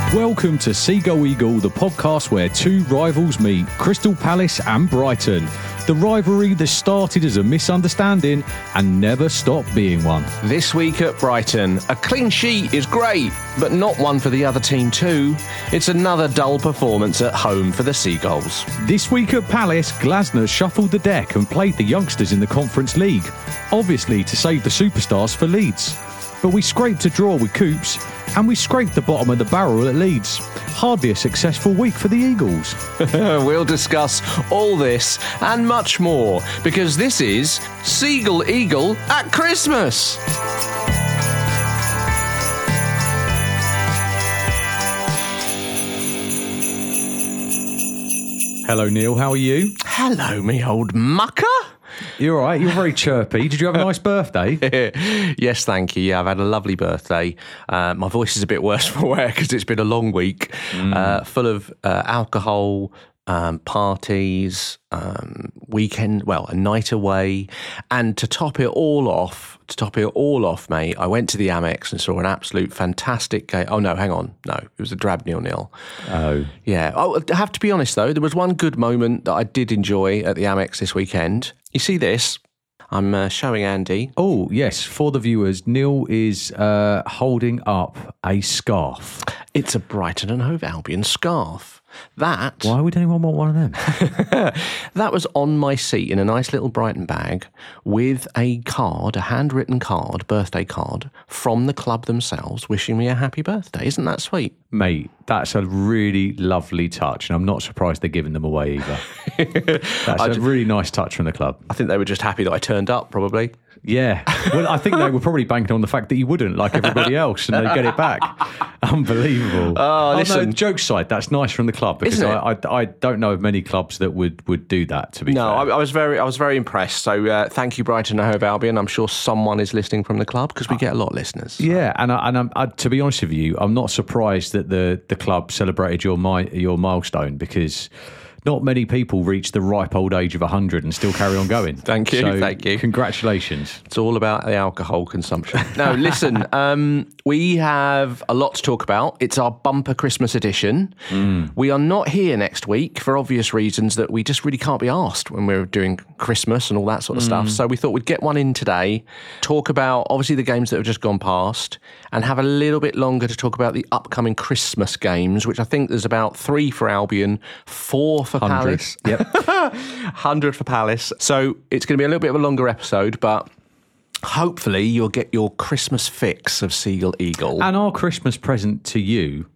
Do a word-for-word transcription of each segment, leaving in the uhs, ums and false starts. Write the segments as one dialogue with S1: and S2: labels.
S1: Welcome to Seagull Eagle, the podcast where two rivals meet, Crystal Palace and Brighton. The rivalry that started as a misunderstanding and never stopped being one.
S2: This week at Brighton, a clean sheet is great, but not one for the other team too. It's another dull performance at home for the Seagulls.
S1: This week at Palace, Glasner shuffled the deck and played the youngsters in the Conference League, obviously to save the superstars for Leeds. But we scraped a draw with Coops, and we scraped the bottom of the barrel at Leeds. Hardly a successful week for the Eagles.
S2: We'll discuss all this and much more, because this is Seagull Eagle at Christmas.
S1: Hello, Neil. How are you?
S2: Hello, me old mucker.
S1: You're all right. You're very chirpy. Did you have a nice birthday?
S2: Yes, thank you. Yeah, I've had a lovely birthday. Uh, my voice is a bit worse for wear because it's been a long week, mm. uh, full of uh, alcohol, um, parties, um, weekend, well, a night away. And to top it all off, to top it all off, mate, I went to the Amex and saw an absolute fantastic game. Oh, no, hang on. No, it was a drab nil-nil.
S1: Oh.
S2: Yeah. Oh, I have to be honest, though. There was one good moment that I did enjoy at the Amex this weekend. You see this? I'm uh, showing Andy.
S1: Oh, yes. For the viewers, Neil is uh, holding up a scarf.
S2: It's a Brighton and Hove Albion scarf. That...
S1: Why would anyone want one of them?
S2: That was on my seat in a nice little Brighton bag with a card, a handwritten card, birthday card, from the club themselves wishing me a happy birthday. Isn't that sweet?
S1: Mate, that's a really lovely touch, and I'm not surprised they're giving them away either. That's
S2: I
S1: a
S2: just,
S1: really nice touch from the club.
S2: I think they were just happy that I turned up, probably.
S1: Yeah. Well, I think they were probably banking on the fact that you wouldn't, like everybody else, and they'd get it back. Unbelievable.
S2: Oh,
S1: oh
S2: listen.
S1: No, jokes aside, that's nice from the club, because
S2: Isn't it?
S1: I, I I don't know of many clubs that would, would do that, to be
S2: no,
S1: fair.
S2: No, I, I was very I was very impressed. So uh, thank you, Brighton and Hove Albion. I'm sure someone is listening from the club, because we get a lot of listeners. So.
S1: Yeah, and I, and I'm, I, to be honest with you, I'm not surprised that the, the club celebrated your mi- your milestone, because not many people reach the ripe old age of one hundred and still carry on going.
S2: Thank you,
S1: so
S2: thank you.
S1: Congratulations.
S2: It's all about the alcohol consumption. No, listen, um, we have a lot to talk about. It's our bumper Christmas edition. Mm. We are not here next week for obvious reasons that we just really can't be asked when we're doing Christmas and all that sort of mm. stuff. So we thought we'd get one in today, talk about obviously the games that have just gone past, and have a little bit longer to talk about the upcoming Christmas games, which I think there's about three for Albion, four for
S1: one hundred.
S2: Palace.
S1: Yep.
S2: one hundred for Palace. So it's going to be a little bit of a longer episode, but hopefully you'll get your Christmas fix of Seagull Eagle.
S1: And our Christmas present to you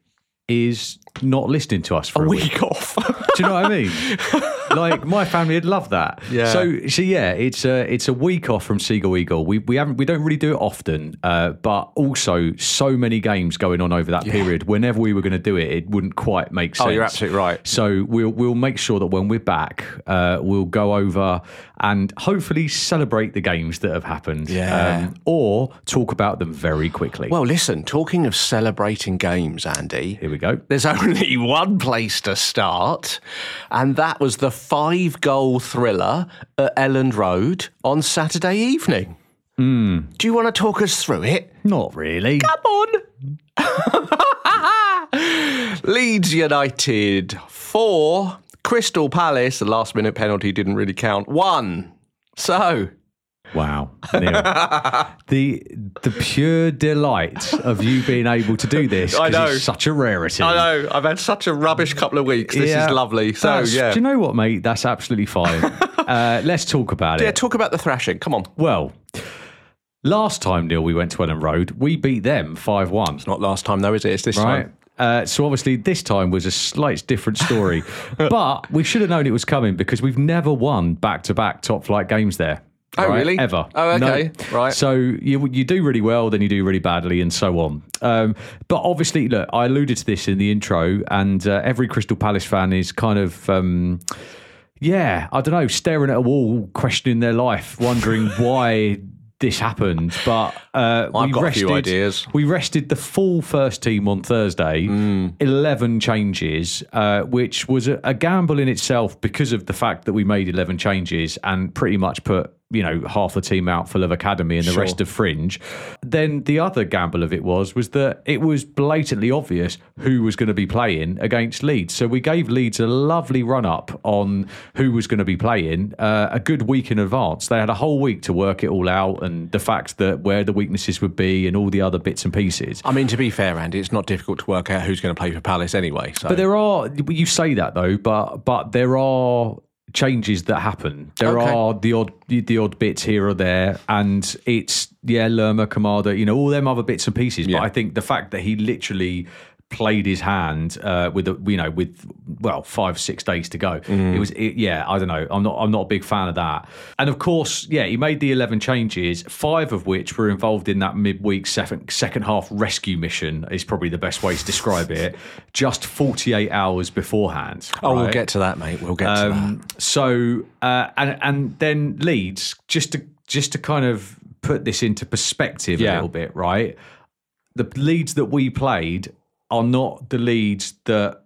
S1: is not listening to us for a,
S2: a
S1: week.
S2: week off.
S1: Do you know what I mean? Like, my family would love that.
S2: Yeah.
S1: So, so yeah, it's a it's a week off from Seagull Eagle. We we haven't we don't really do it often, uh, but also so many games going on over that yeah. period. Whenever we were going to do it, it wouldn't quite make sense.
S2: Oh, you're absolutely right.
S1: So we'll we'll make sure that when we're back, uh, we'll go over and hopefully celebrate the games that have happened.
S2: Yeah.
S1: Um, or talk about them very quickly.
S2: Well, listen, talking of celebrating games, Andy.
S1: Here we go.
S2: There's only one place to start, and that was the five-goal thriller at Elland Road on Saturday evening.
S1: Mm.
S2: Do you want to talk us through it?
S1: Not really.
S2: Come on. Leeds United, four. Crystal Palace, the last-minute penalty didn't really count, one. So...
S1: Wow. Neil. the the pure delight of you being able to do this,
S2: I know.
S1: It's such a rarity.
S2: I know. I've had such a rubbish couple of weeks. This yeah, is lovely. So, yeah.
S1: Do you know what, mate? That's absolutely fine. uh, let's talk about
S2: yeah,
S1: it.
S2: Yeah, talk about the thrashing. Come on.
S1: Well, last time, Neil, we went to Elland Road, we beat them five one.
S2: It's not last time, though, is it? It's this
S1: right?
S2: time.
S1: Uh, so obviously this time was a slight different story. But we should have known it was coming, because we've never won back-to-back top-flight games there.
S2: Oh,
S1: right?
S2: really?
S1: Ever.
S2: Oh, okay.
S1: No.
S2: Right.
S1: So you you do really well, then you do really badly, and so on. Um, but obviously, look, I alluded to this in the intro, and uh, every Crystal Palace fan is kind of, um, yeah, I don't know, staring at a wall, questioning their life, wondering why this happened. But uh,
S2: I've
S1: we
S2: got
S1: rested,
S2: a few ideas.
S1: We rested the full first team on Thursday, mm. eleven changes, uh, which was a, a gamble in itself because of the fact that we made eleven changes and pretty much put you know, half the team out full of academy and the
S2: Sure.
S1: rest of fringe. Then the other gamble of it was was that it was blatantly obvious who was going to be playing against Leeds. So we gave Leeds a lovely run up on who was going to be playing uh, a good week in advance. They had a whole week to work it all out, and the fact that where the weaknesses would be and all the other bits and pieces.
S2: I mean, to be fair, Andy, it's not difficult to work out who's going to play for Palace anyway. So.
S1: But there are, you say that though, but but there are changes that happen. There
S2: Okay.
S1: are the odd the odd bits here or there, and it's yeah, Lerma, Kamada, you know, all them other bits and pieces.
S2: Yeah.
S1: But I think the fact that he literally played his hand uh, with a, you know with well five six days to go.
S2: Mm.
S1: It was it, yeah I don't know. I'm not I'm not a big fan of that. And of course yeah he made the eleven changes, five of which were involved in that midweek second second half rescue mission is probably the best way to describe it. Just forty-eight hours beforehand.
S2: Oh, we'll
S1: right?
S2: get to that, mate. We'll get to
S1: Um, so uh, and and then Leeds, just to just to kind of put this into perspective
S2: Yeah.
S1: a little bit, right? The Leeds that we played are not the Leeds that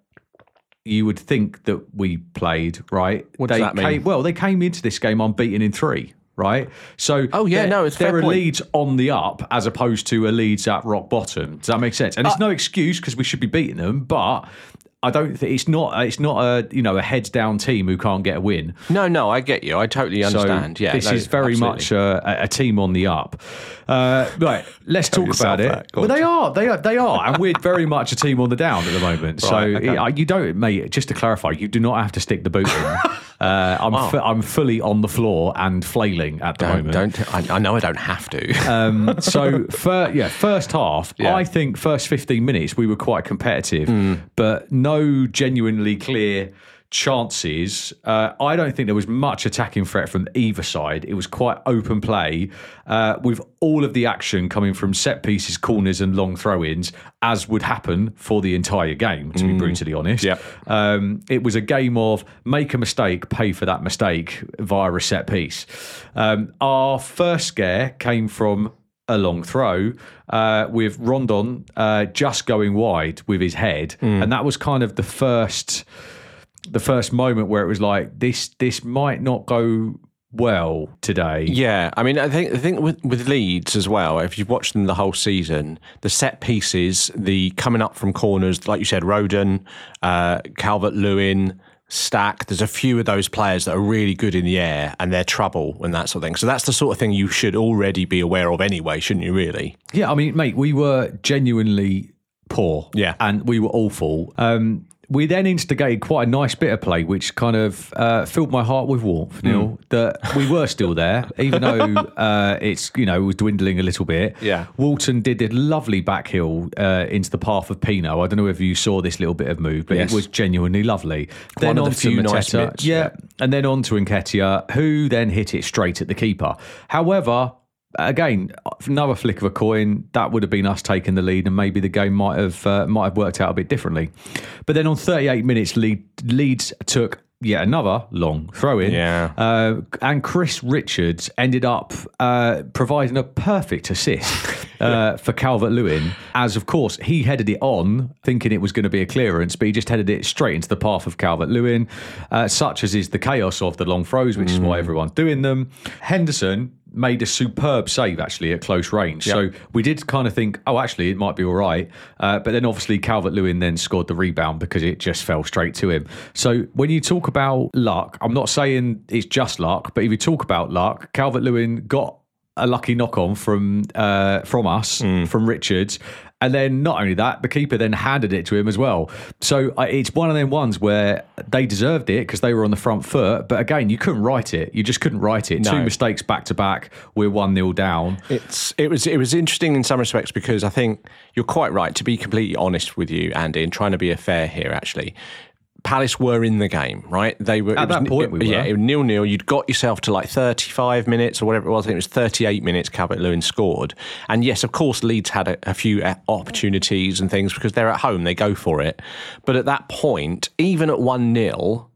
S1: you would think that we played, right?
S2: What does
S1: they
S2: that mean?
S1: Came, well, they came into this game unbeaten in three, right? So
S2: Oh, yeah,
S1: they're-
S2: no, it's a fair
S1: they're a
S2: point.
S1: Leeds on the up as opposed to a Leeds at rock bottom. Does that make sense? And it's
S2: Uh,
S1: no excuse because we should be beating them, but I don't think it's not. It's not a you know a heads down team who can't get a win.
S2: that. No, no, I get you. I totally understand.
S1: So
S2: yeah,
S1: this
S2: no,
S1: is very
S2: absolutely.
S1: much a, a team on the up. Uh, right, let's talk
S2: yourself
S1: about it.
S2: that. Go
S1: Well,
S2: on.
S1: they are, they are, they are, and we're very much a team on the down at the moment. so
S2: Right, okay.
S1: it- you don't, mate. Just to clarify, you do not have to stick the boot in. Uh, I'm fu- I'm fully on the floor and flailing at the
S2: Don't,
S1: moment.
S2: don't I, I know I don't have to.
S1: Um, so, fir- yeah, first half,
S2: Yeah.
S1: I think first fifteen minutes we were quite competitive,
S2: Hmm.
S1: but no genuinely clear chances. Uh, I don't think there was much attacking threat from either side. It was quite open play uh, with all of the action coming from set pieces, corners, and long throw-ins, as would happen for the entire game, to be brutally honest.
S2: Yep.
S1: Um, it was a game of make a mistake, pay for that mistake via a set piece. Um, our first scare came from a long throw uh, with Rondon uh, just going wide with his head, and that was kind of the first, the first moment where it was like this. This might not go well today.
S2: Yeah, I mean, I think I think with, with Leeds as well, if you've watched them the whole season, the set pieces, the coming up from corners, like you said, Rodon, uh, Calvert-Lewin, Stack, there's a few of those players that are really good in the air and they're trouble and that sort of thing. So that's the sort of thing you should already be aware of anyway, shouldn't you, really?
S1: Yeah, I mean, mate, we were genuinely poor.
S2: Yeah.
S1: And we were awful. Um, we then instigated quite a nice bit of play, which kind of uh, filled my heart with warmth, Neil, that we were still there, even though uh, it's, you know, was dwindling a little bit.
S2: Yeah.
S1: Walton did a lovely backhill uh, into the path of Pino. I don't know if you saw this little bit of move, but
S2: Yes.
S1: it was genuinely lovely. Then
S2: of the
S1: on to
S2: few nice
S1: Mateta.
S2: bits,
S1: yeah.
S2: yeah.
S1: And then on to Nketiah, who then hit it straight at the keeper. However, again, another flick of a coin, that would have been us taking the lead, and maybe the game might have uh, might have worked out a bit differently. But then on thirty-eight minutes, Leeds, Leeds took yet another long throw in.
S2: Yeah.
S1: Uh, and Chris Richards ended up uh, providing a perfect assist uh, for Calvert-Lewin, as of course he headed it on, thinking it was going to be a clearance, but he just headed it straight into the path of Calvert-Lewin, uh, such as is the chaos of the long throws, which is why everyone's doing them. Henderson made a superb save actually at close range.
S2: Yep.
S1: So we did kind of think, oh, actually, it might be all right. Uh, but then obviously Calvert-Lewin then scored the rebound because it just fell straight to him. So when you talk about luck, I'm not saying it's just luck, but if you talk about luck, Calvert-Lewin got a lucky knock on from uh, from us,
S2: Mm.
S1: from Richards. And then not only that, the keeper then handed it to him as well. So uh, it's one of them ones where they deserved it because they were on the front foot. But again, you couldn't write it. You just couldn't write it.
S2: No.
S1: Two mistakes back to back. We're one nil down.
S2: It's it was it was interesting in some respects because I think you're quite right, to be completely honest with you, Andy, and trying to be fair here actually. Palace were in the game, right? They were
S1: At
S2: it was,
S1: that point, we were.
S2: Yeah, it was nil nil. You'd got yourself to like thirty-five minutes or whatever it was. I think it was thirty-eight minutes. Calvert-Lewin scored, and yes, of course, Leeds had a, a few opportunities and things because they're at home. They go for it, but at that point, even at one nil,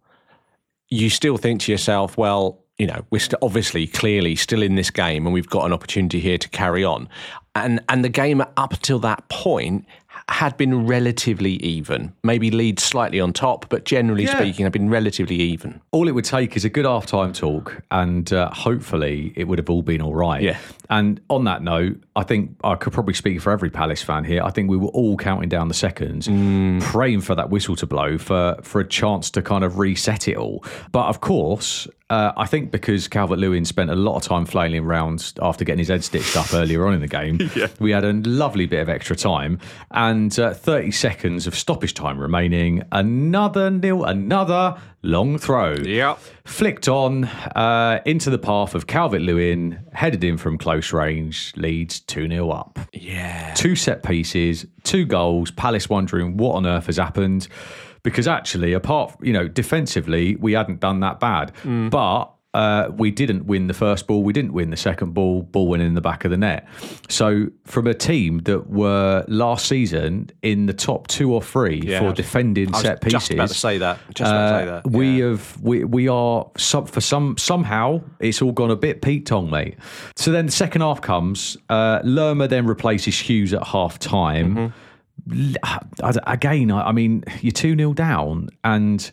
S2: you still think to yourself, well, you know, we're st- obviously clearly still in this game, and we've got an opportunity here to carry on. And and the game up till that point had been relatively even. Maybe Leeds slightly on top, but generally
S1: Yeah.
S2: speaking, have been relatively even.
S1: All it would take is a good half-time talk, and uh, hopefully it would have all been all right.
S2: Yeah.
S1: And on that note, I think I could probably speak for every Palace fan here. I think we were all counting down the seconds,
S2: Mm.
S1: praying for that whistle to blow for for a chance to kind of reset it all. But of course, uh, I think because Calvert-Lewin spent a lot of time flailing around after getting his head stitched up earlier on in the game,
S2: Yeah.
S1: we had a lovely bit of extra time and uh, thirty seconds of stoppage time remaining. Another nil, another long throw.
S2: Yep.
S1: Flicked on uh, into the path of Calvert-Lewin, headed in from close range, Leeds two nil up.
S2: Yeah.
S1: Two set pieces, two goals, Palace wondering what on earth has happened. Because actually, apart, you know, defensively, we hadn't done that bad.
S2: Mm.
S1: But uh, we didn't win the first ball, we didn't win the second ball, ball went in the back of the net. So from a team that were last season in the top two or three
S2: Yeah.
S1: for defending
S2: I was
S1: set pieces.
S2: just about to say that. Just about to say that.
S1: Uh, we
S2: Yeah.
S1: have we we are some, for some somehow it's all gone a bit Pete Tong, mate. So then the second half comes. Uh, Lerma then replaces Hughes at half time.
S2: Mm-hmm.
S1: Again, I I mean, you're two nil down, and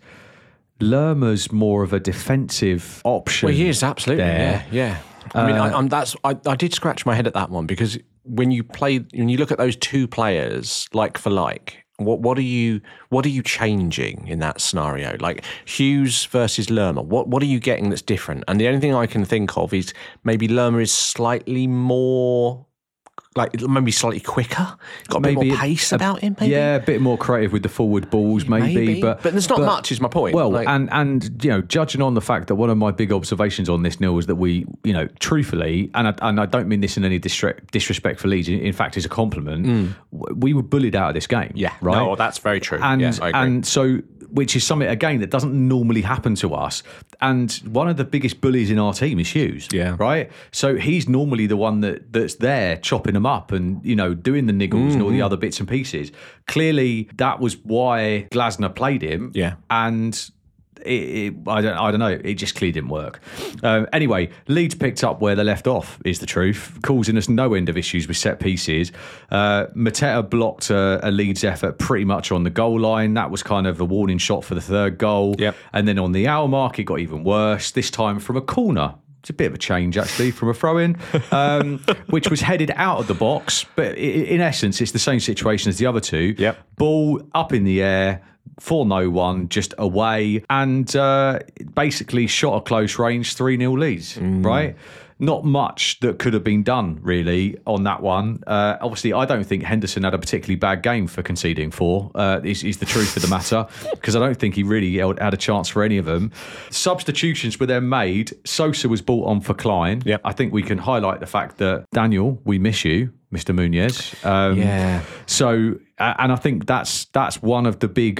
S1: Lerma's more of a defensive option.
S2: Well, he is absolutely.
S1: there.
S2: Yeah, yeah. I mean, I, I'm, that's. I, I did scratch my head at that one because when you play, when you look at those two players, like for like, what what are you what are you changing in that scenario? Like Hughes versus Lerma, what what are you getting that's different? And the only thing I can think of is maybe Lerma is slightly more. Like maybe slightly quicker, got a bit
S1: Maybe
S2: more
S1: a-
S2: pace
S1: a-
S2: about him. Maybe,
S1: Yeah, a bit more creative with the forward balls, maybe.
S2: Maybe.
S1: But
S2: But there's not much, is my point.
S1: Well,
S2: Like-
S1: and and you know, judging on the fact that one of my big observations on this, Neil, was that we, you know, truthfully, and I, and I don't mean this in any disre- disrespect for Leeds. In, in fact, it's a compliment. w- We were bullied out of this game.
S2: Mm. yeah,
S1: right.
S2: No, that's very true.
S1: And
S2: yeah, I agree.
S1: and so, which is something again that doesn't normally happen to us. And one of the biggest bullies in our team is Hughes.
S2: Yeah.
S1: Right. So he's normally the one that that's there chopping them up and you know doing the niggles and all
S2: Mm-hmm.
S1: the other bits and pieces. Clearly, that was why Glasner played him.
S2: Yeah.
S1: And. It, it, I don't. I don't know. It just clearly didn't work. Um, anyway, Leeds picked up where they left off. Is the truth, causing us no end of issues with set pieces. Uh, Mateta blocked a, a Leeds effort pretty much on the goal line. That was kind of a warning shot for the third goal.
S2: Yep.
S1: And then on the hour mark, it got even worse. This time from a corner. It's a bit of a change, actually, from a throw-in, um, which was headed out of the box. But i- in essence, it's the same situation as the other two.
S2: Yep.
S1: Ball up in the air. For no one, just away, and uh, basically shot a close range three nil leads, right? Not much that could have been done, really, on that one. Uh, obviously, I don't think Henderson had a particularly bad game for conceding four, uh, is, is the truth of the matter, because I don't think he really held- had a chance for any of them. Substitutions were then made. Sosa was brought on for Klein.
S2: Yep.
S1: I think we can highlight the fact that, Daniel, we miss you, Mister Munez. Um,
S2: Yeah.
S1: So, uh, and I think that's that's one of the big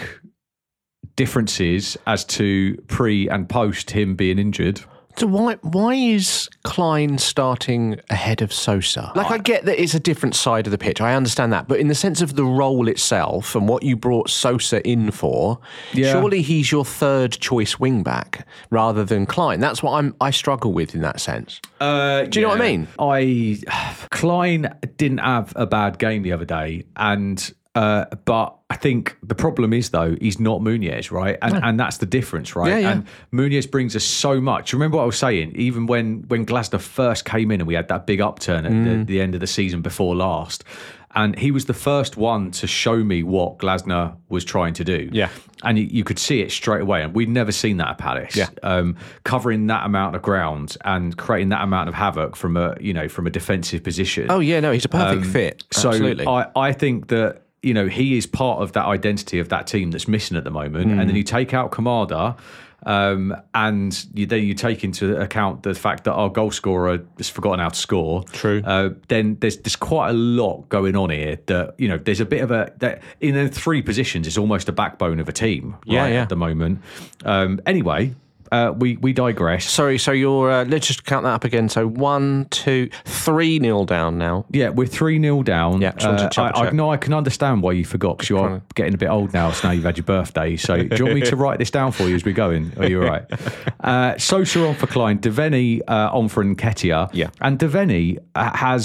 S1: differences as to pre and post him being injured.
S2: So why why is Klein starting ahead of Sosa? Like I get that it's a different side of the pitch. I understand that, but in the sense of the role itself and what you brought Sosa in for,
S1: Yeah.
S2: surely he's your third choice wing back rather than Klein. That's what I'm I struggle with in that sense.
S1: Uh,
S2: Do you know what I mean?
S1: I Klein didn't have a bad game the other day, and uh, but I think the problem is though he's not Munez, right? And and that's the difference, right?
S2: Yeah, yeah.
S1: And Munez brings us so much. Remember what I was saying? Even when when Glasner first came in and we had that big upturn at
S2: Mm.
S1: the, the end of the season before last. And he was the first one to show me what Glasner was trying to do.
S2: Yeah.
S1: And you, you could see it straight away. And we'd never seen that at Palace.
S2: Yeah.
S1: Um, covering that amount of ground and creating that amount of havoc from a, you know, from a defensive position.
S2: Oh yeah, no, he's a perfect
S1: Um,
S2: fit.
S1: So
S2: Absolutely.
S1: I, I think that, you know, he is part of that identity of that team that's missing at the moment.
S2: Mm.
S1: And then you take out Kamada, um, and you, then you take into account the fact that our goal scorer has forgotten how to score.
S2: True.
S1: Uh, then there's there's quite a lot going on here. That you know, there's a bit of a that in the three positions, it's almost a backbone of a team.
S2: Yeah,
S1: right,
S2: yeah.
S1: At the moment. Um, anyway. Uh, we we digress.
S2: Sorry, so you're uh, let's just count that up again. So one, two, three nil down now.
S1: Yeah, we're three nil down.
S2: Yeah, just wanted to
S1: uh,
S2: double
S1: I, I
S2: check.
S1: know I can understand why you forgot because you are getting a bit old now. So now you've had your birthday. So do you want me to write this down for you as we go in? Are you all right? Uh, Sosa on for Klein, Devaney uh, on for Nketiah.
S2: Yeah.
S1: And Devaney uh, has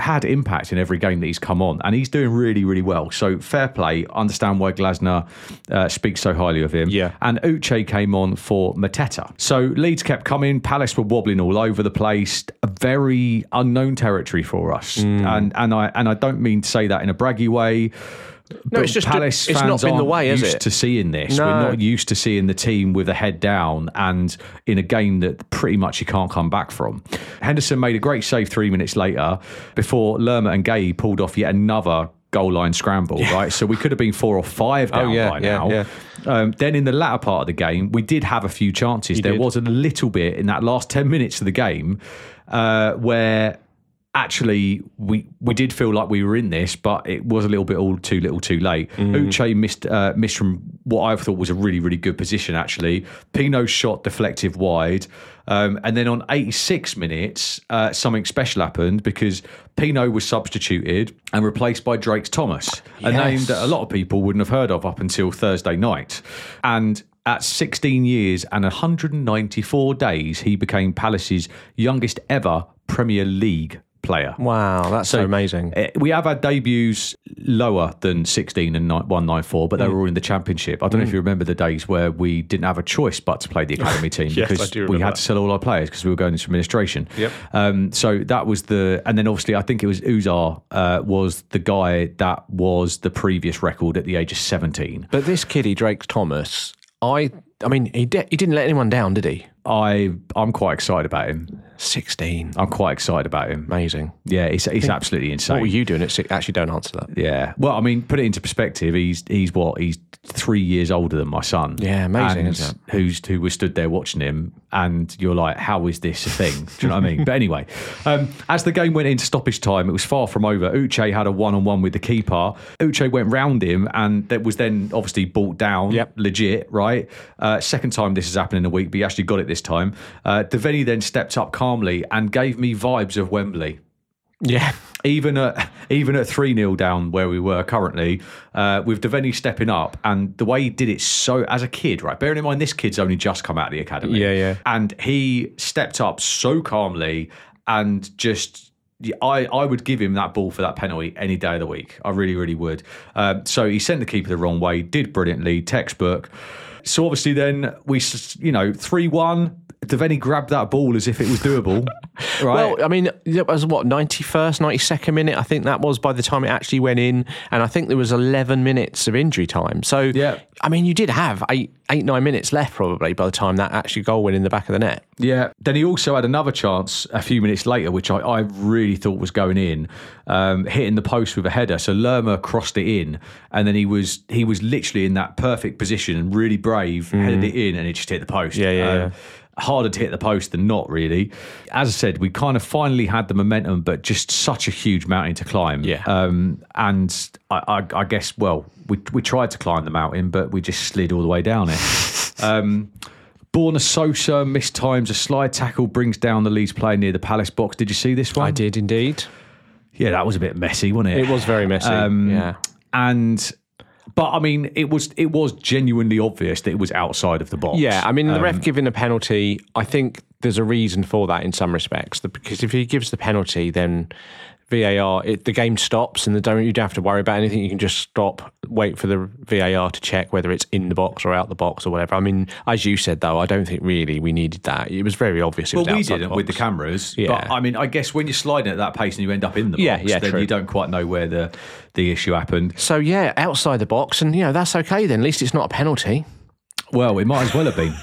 S1: had impact in every game that he's come on, and he's doing really, really well. So fair play. Understand why Glasner uh, speaks so highly of him.
S2: Yeah.
S1: And Uche came on for Mateta. So Leeds kept coming. Palace were wobbling all over the place. A very unknown territory for us. Mm. And and I and I don't mean to say that in a braggy way.
S2: No,
S1: but
S2: it's just
S1: Palace
S2: it's
S1: fans
S2: not been the
S1: aren't
S2: way, is
S1: used
S2: it?
S1: to seeing this.
S2: No.
S1: We're not used to seeing the team with a head down and in a game that pretty much you can't come back from. Henderson made a great save three minutes later before Lerma and Gay pulled off yet another goal line scramble, yeah. right? So we could have been four or five down
S2: oh, yeah,
S1: by
S2: yeah,
S1: now.
S2: Yeah.
S1: Um, then in the latter part of the game, we did have a few chances.
S2: You
S1: there
S2: did.
S1: was a little bit in that last ten minutes of the game uh, where actually we we did feel like we were in this, but it was a little bit all too little too late. Mm. Uche missed uh, missed from what I thought was a really, really good position, actually. Pino's shot deflective wide. Um, and then on eighty-six minutes, uh, something special happened because Pino was substituted and replaced by Drake's Thomas, yes. a name that a lot of people wouldn't have heard of up until Thursday night. And at sixteen years and one hundred ninety-four days, he became Palace's youngest ever Premier League player.
S2: Wow, that's so, so amazing.
S1: Uh, we have had debuts lower than sixteen and one ninety-four, but they mm. were all in the Championship. I don't mm. know if you remember the days where we didn't have a choice but to play the academy team
S2: yes,
S1: because we had
S2: that.
S1: to sell all our players because we were going into administration.
S2: Yep.
S1: Um, so that was the, and then obviously I think it was Uzar uh, was the guy that was the previous record at the age of seventeen.
S2: But this kiddie, Drake Thomas, I, I mean, he de- he didn't let anyone down, did he?
S1: I, I'm quite excited about him.
S2: sixteen.
S1: I'm quite excited about him.
S2: Amazing.
S1: Yeah, it's, it's absolutely insane.
S2: What were you doing at six? Actually, don't answer that.
S1: Yeah. Well, I mean, put it into perspective. He's he's what? He's three years older than my son.
S2: Yeah, amazing,
S1: and
S2: isn't it?
S1: Who's who was stood there watching him, and you're like, how is this a thing? Do you know what I mean? But anyway, um, as the game went into stoppage time, it was far from over. Uche had a one-on-one with the keeper. Uche went round him, and that was then obviously brought down.
S2: Yep.
S1: Legit, right? Uh, second time this has happened in a week, but he actually got it this time. Uh, Devaney then stepped up calmly and gave me vibes of Wembley.
S2: Yeah.
S1: Even at even at three nil down where we were currently, uh, with Devaney stepping up and the way he did it so as a kid, right? Bearing in mind this kid's only just come out of the academy.
S2: Yeah, yeah.
S1: And he stepped up so calmly and just I, I would give him that ball for that penalty any day of the week. I really, really would. Um, so he sent the keeper the wrong way, did brilliantly, textbook. So obviously then we, you know, three one. Devaney grabbed that ball as if it was doable, right?
S2: Well, I mean, it was what, ninety-first, ninety-second minute? I think that was by the time it actually went in. And I think there was eleven minutes of injury time. So,
S1: yeah.
S2: I mean, you did have eight, eight, nine minutes left probably by the time that actually goal went in the back of the net.
S1: Yeah. Then he also had another chance a few minutes later, which I, I really thought was going in, um, hitting the post with a header. So Lerma crossed it in, and then he was he was literally in that perfect position and really brave, mm. headed it in, and it just hit the post.
S2: Yeah, yeah,
S1: um,
S2: yeah.
S1: Harder to hit the post than not, really. As I said, we kind of finally had the momentum, but just such a huge mountain to climb.
S2: Yeah.
S1: Um, and I, I, I guess, well, we we tried to climb the mountain, but we just slid all the way down it. um, Borna Sosa mistimes a slide tackle, brings down the Leeds player near the Palace box. Did you see this one?
S2: I did indeed.
S1: Yeah, that was a bit messy, wasn't it?
S2: It was very messy.
S1: Um,
S2: yeah.
S1: And... But I mean, it was it was genuinely obvious that it was outside of the box.
S2: Yeah, I mean, the
S1: um,
S2: ref giving a penalty, I think there's a reason for that in some respects. Because if he gives the penalty, then V A R, it, the game stops, and the don't you don't have to worry about anything. You can just stop, wait for the V A R to check whether it's in the box or out the box or whatever. I mean, as you said though, I don't think really we needed that. It was very obvious. It
S1: well,
S2: was
S1: we
S2: outside
S1: didn't
S2: the
S1: with the cameras.
S2: Yeah.
S1: But I mean, I guess when you're sliding at that pace and you end up in the box,
S2: yeah, yeah,
S1: then
S2: true.
S1: you don't quite know where the the issue happened.
S2: So yeah, outside the box, and you know that's okay then. At least it's not a penalty.
S1: Well, it might as well have been.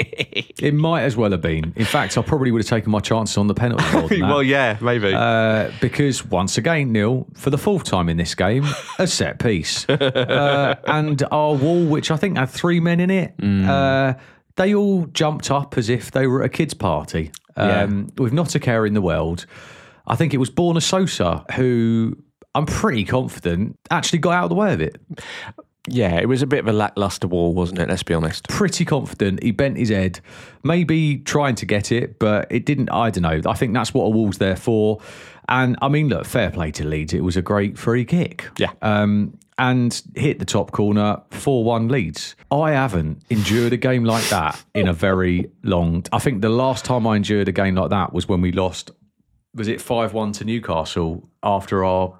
S1: It might as well have been. In fact, I probably would have taken my chances on the penalty more than that.
S2: Well, yeah, maybe.
S1: Uh, because once again, Neil, for the fourth time in this game, a set piece. uh, and our wall, which I think had three men in it, mm. uh, they all jumped up as if they were at a kids' party. Um, yeah. With not a care in the world. I think it was Borna Sosa who, I'm pretty confident, actually got out of the way of it.
S2: Yeah, it was a bit of a lacklustre wall, wasn't it? Let's be honest.
S1: Pretty confident. He bent his head, maybe trying to get it, but it didn't. I don't know. I think that's what a wall's there for. And I mean, look, fair play to Leeds. It was a great free kick.
S2: Yeah.
S1: Um, and hit the top corner, four one Leeds. I haven't endured a game like that in a very long... I think the last time I endured a game like that was when we lost was it five one to Newcastle after our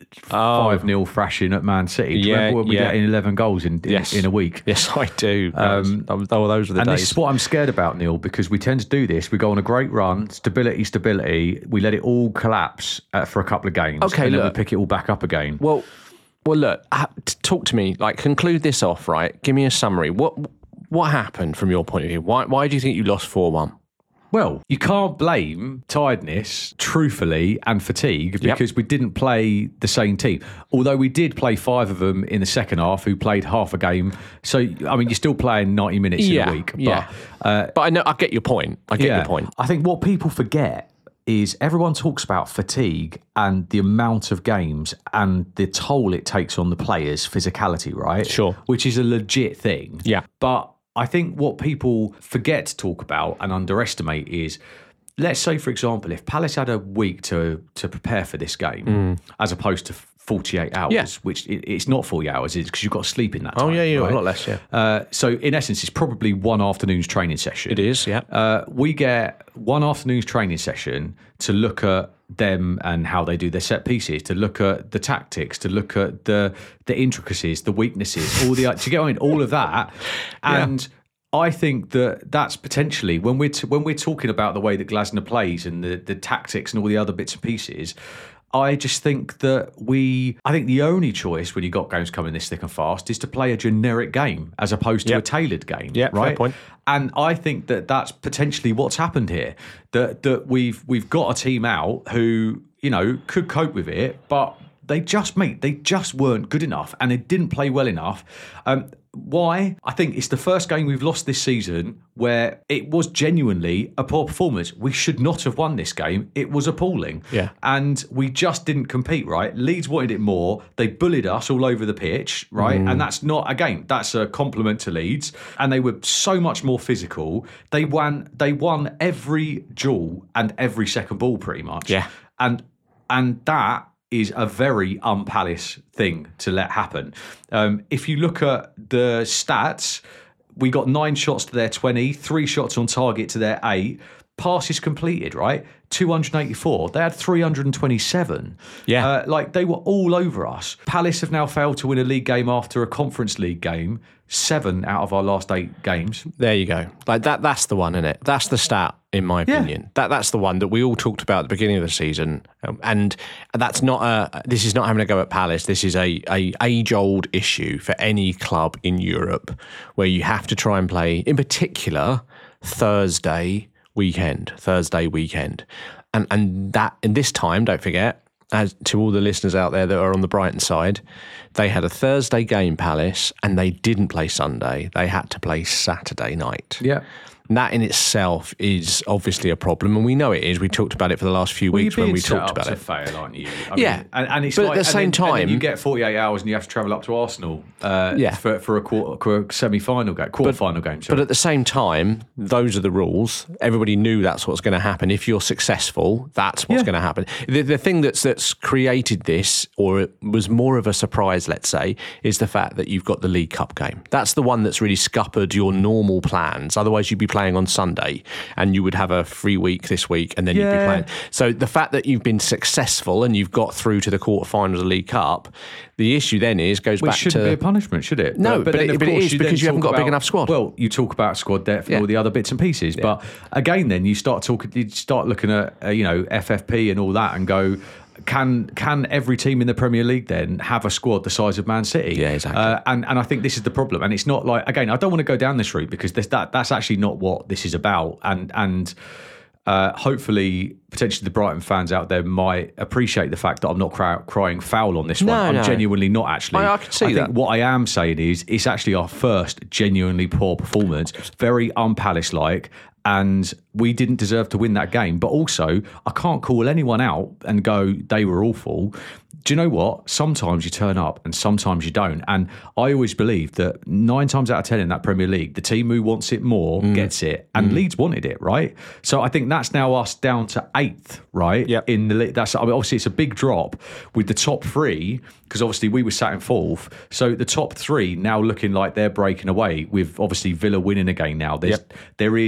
S1: five nil thrashing at Man City? Do you
S2: Yeah,
S1: remember when we
S2: yeah.
S1: got in eleven goals in, in,
S2: Yes.
S1: in a week?
S2: Yes, I do. Um, oh, those were the
S1: And
S2: days.
S1: this is what I'm scared about, Neil, because we tend to do this. We go on a great run, stability, stability. We let it all collapse uh, for a couple of games.
S2: Okay,
S1: and then
S2: look.
S1: we pick it all back up again.
S2: Well, well, look. uh, t- Talk to me. Like, conclude this off. Right. Give me a summary. What what happened from your point of view? Why why do you think you lost four one?
S1: Well, you can't blame tiredness, truthfully, and fatigue because we didn't play the same team. Although we did play five of them in the second half who played half a game. So, I mean, you're still playing ninety minutes
S2: Yeah,
S1: in a week. But,
S2: yeah.
S1: uh,
S2: But I know I get your point. I get your point.
S1: I think what people forget is everyone talks about fatigue and the amount of games and the toll it takes on the players' physicality, right?
S2: Sure.
S1: Which is a legit thing.
S2: Yeah.
S1: But I think what people forget to talk about and underestimate is, let's say, for example, if Palace had a week to to prepare for this game, as opposed to forty-eight hours,
S2: Mm. Yeah.
S1: which it, it's not forty hours, it's because you've got to sleep in that time.
S2: Oh yeah, yeah,
S1: right?
S2: a lot less. Yeah,
S1: Uh, so in essence, it's probably one afternoon's training session.
S2: it is. Yeah.
S1: Uh, we get one afternoon's training session to look at them and how they do their set pieces, to look at the tactics, to look at the the intricacies, the weaknesses, all the to get on all of that. And I think that that's potentially when we're t- when we're talking about the way that Glasner plays and the the tactics and all the other bits and pieces. I just think that we, I think the only choice when you got games coming this thick and fast is to play a generic game as opposed to
S2: Yep.
S1: a tailored game.
S2: Yeah, fair
S1: right?
S2: point.
S1: And I think that that's potentially what's happened here. That that we've we've got a team out who, you know, could cope with it, but they just mate, they just weren't good enough and they didn't play well enough. Um, why? I think it's the first game we've lost this season where it was genuinely a poor performance. We should not have won this game. It was appalling.
S2: Yeah.
S1: And we just didn't compete, right? Leeds wanted it more. They bullied us all over the pitch, right?
S2: Mm.
S1: And that's not, again, that's a compliment to Leeds. And they were so much more physical. They won they won every duel and every second ball pretty much.
S2: Yeah.
S1: And and that is a very un-Palace thing to let happen. Um, if you look at the stats, we got nine shots to their twenty, three shots on target to their eight, passes completed, right? two hundred eighty-four. They had three hundred twenty-seven.
S2: Yeah.
S1: Uh, like they were all over us. Palace have now failed to win a league game after a Conference League game. Seven out of our last eight games.
S2: There you go. Like that. That's the one, isn't it? That's the stat, in my
S1: Yeah.
S2: opinion. That that's the one that we all talked about at the beginning of the season, um, and that's not a. This is not having a go at Palace. This is a a age old issue for any club in Europe, where you have to try and play, in particular, Thursday weekend. Thursday weekend, and and that in this time, don't forget. As to all the listeners out there that are on the Brighton side, they had a Thursday game, Palace, and they didn't play Sunday. They had to play Saturday night.
S1: Yeah.
S2: And that in itself is obviously a problem, and we know it is. We talked about it for the last few
S1: Well,
S2: weeks
S1: you're
S2: when
S1: being
S2: we
S1: set
S2: talked
S1: up
S2: about
S1: to
S2: it.
S1: fail, aren't you? I
S2: Yeah.
S1: mean, and, and it's
S2: But at
S1: like,
S2: the
S1: and
S2: same
S1: then, and then
S2: time-
S1: you get forty-eight hours and you have to travel up to Arsenal uh,
S2: Yeah.
S1: for, for a quarter, for a semi-final game, quarter-final game. Sorry.
S2: But at the same time, those are the rules. Everybody knew that's what's going to happen. If you're successful, that's what's
S1: Yeah.
S2: going to happen. The, the thing that's that's created this, or it was more of a surprise, let's say, is the fact that you've got the League Cup game. That's the one that's really scuppered your normal plans. Otherwise, you'd be playing on Sunday, and you would have a free week this week, and then you'd be
S1: Yeah.
S2: playing. So the fact that you've been successful and you've got through to the quarterfinals of the League Cup, the issue then is goes
S1: Which
S2: back
S1: shouldn't
S2: to
S1: be a punishment, should it?
S2: No, but
S1: then,
S2: it-
S1: of
S2: but it
S1: course,
S2: is
S1: you then
S2: because you haven't
S1: talk
S2: got a big
S1: about-
S2: enough squad.
S1: Well, you talk about squad depth and
S2: Yeah.
S1: all the other bits and pieces, but again, then you start talking, you start looking at uh, you know F F P and all that, and go, can can every team in the Premier League then have a squad the size of Man City?
S2: Yeah, exactly.
S1: Uh, and and I think this is the problem, and it's not like, again, I don't want to go down this route because this, that that's actually not what this is about, and and. Uh, hopefully, potentially the Brighton fans out there might appreciate the fact that I'm not cry- crying foul on this one.
S2: No,
S1: I'm
S2: no.
S1: genuinely not, actually.
S2: I- I can see
S1: I think
S2: that.
S1: what I am saying is it's actually our first genuinely poor performance, very un-Palace-like, and we didn't deserve to win that game. But also, I can't call anyone out and go, they were awful. Do you know what? Sometimes you turn up and sometimes you don't. And I always believe that nine times out of ten in that Premier League, the team who wants it more
S2: Mm.
S1: gets it. And Leeds wanted it, right? So I think that's now us down to eighth, right?
S2: Yep.
S1: In the league. That's, I mean, obviously it's a big drop with the top three, because obviously we were sat in fourth. So the top three now looking like they're breaking away with obviously Villa winning again now. There's,
S2: Yep.
S1: There is, I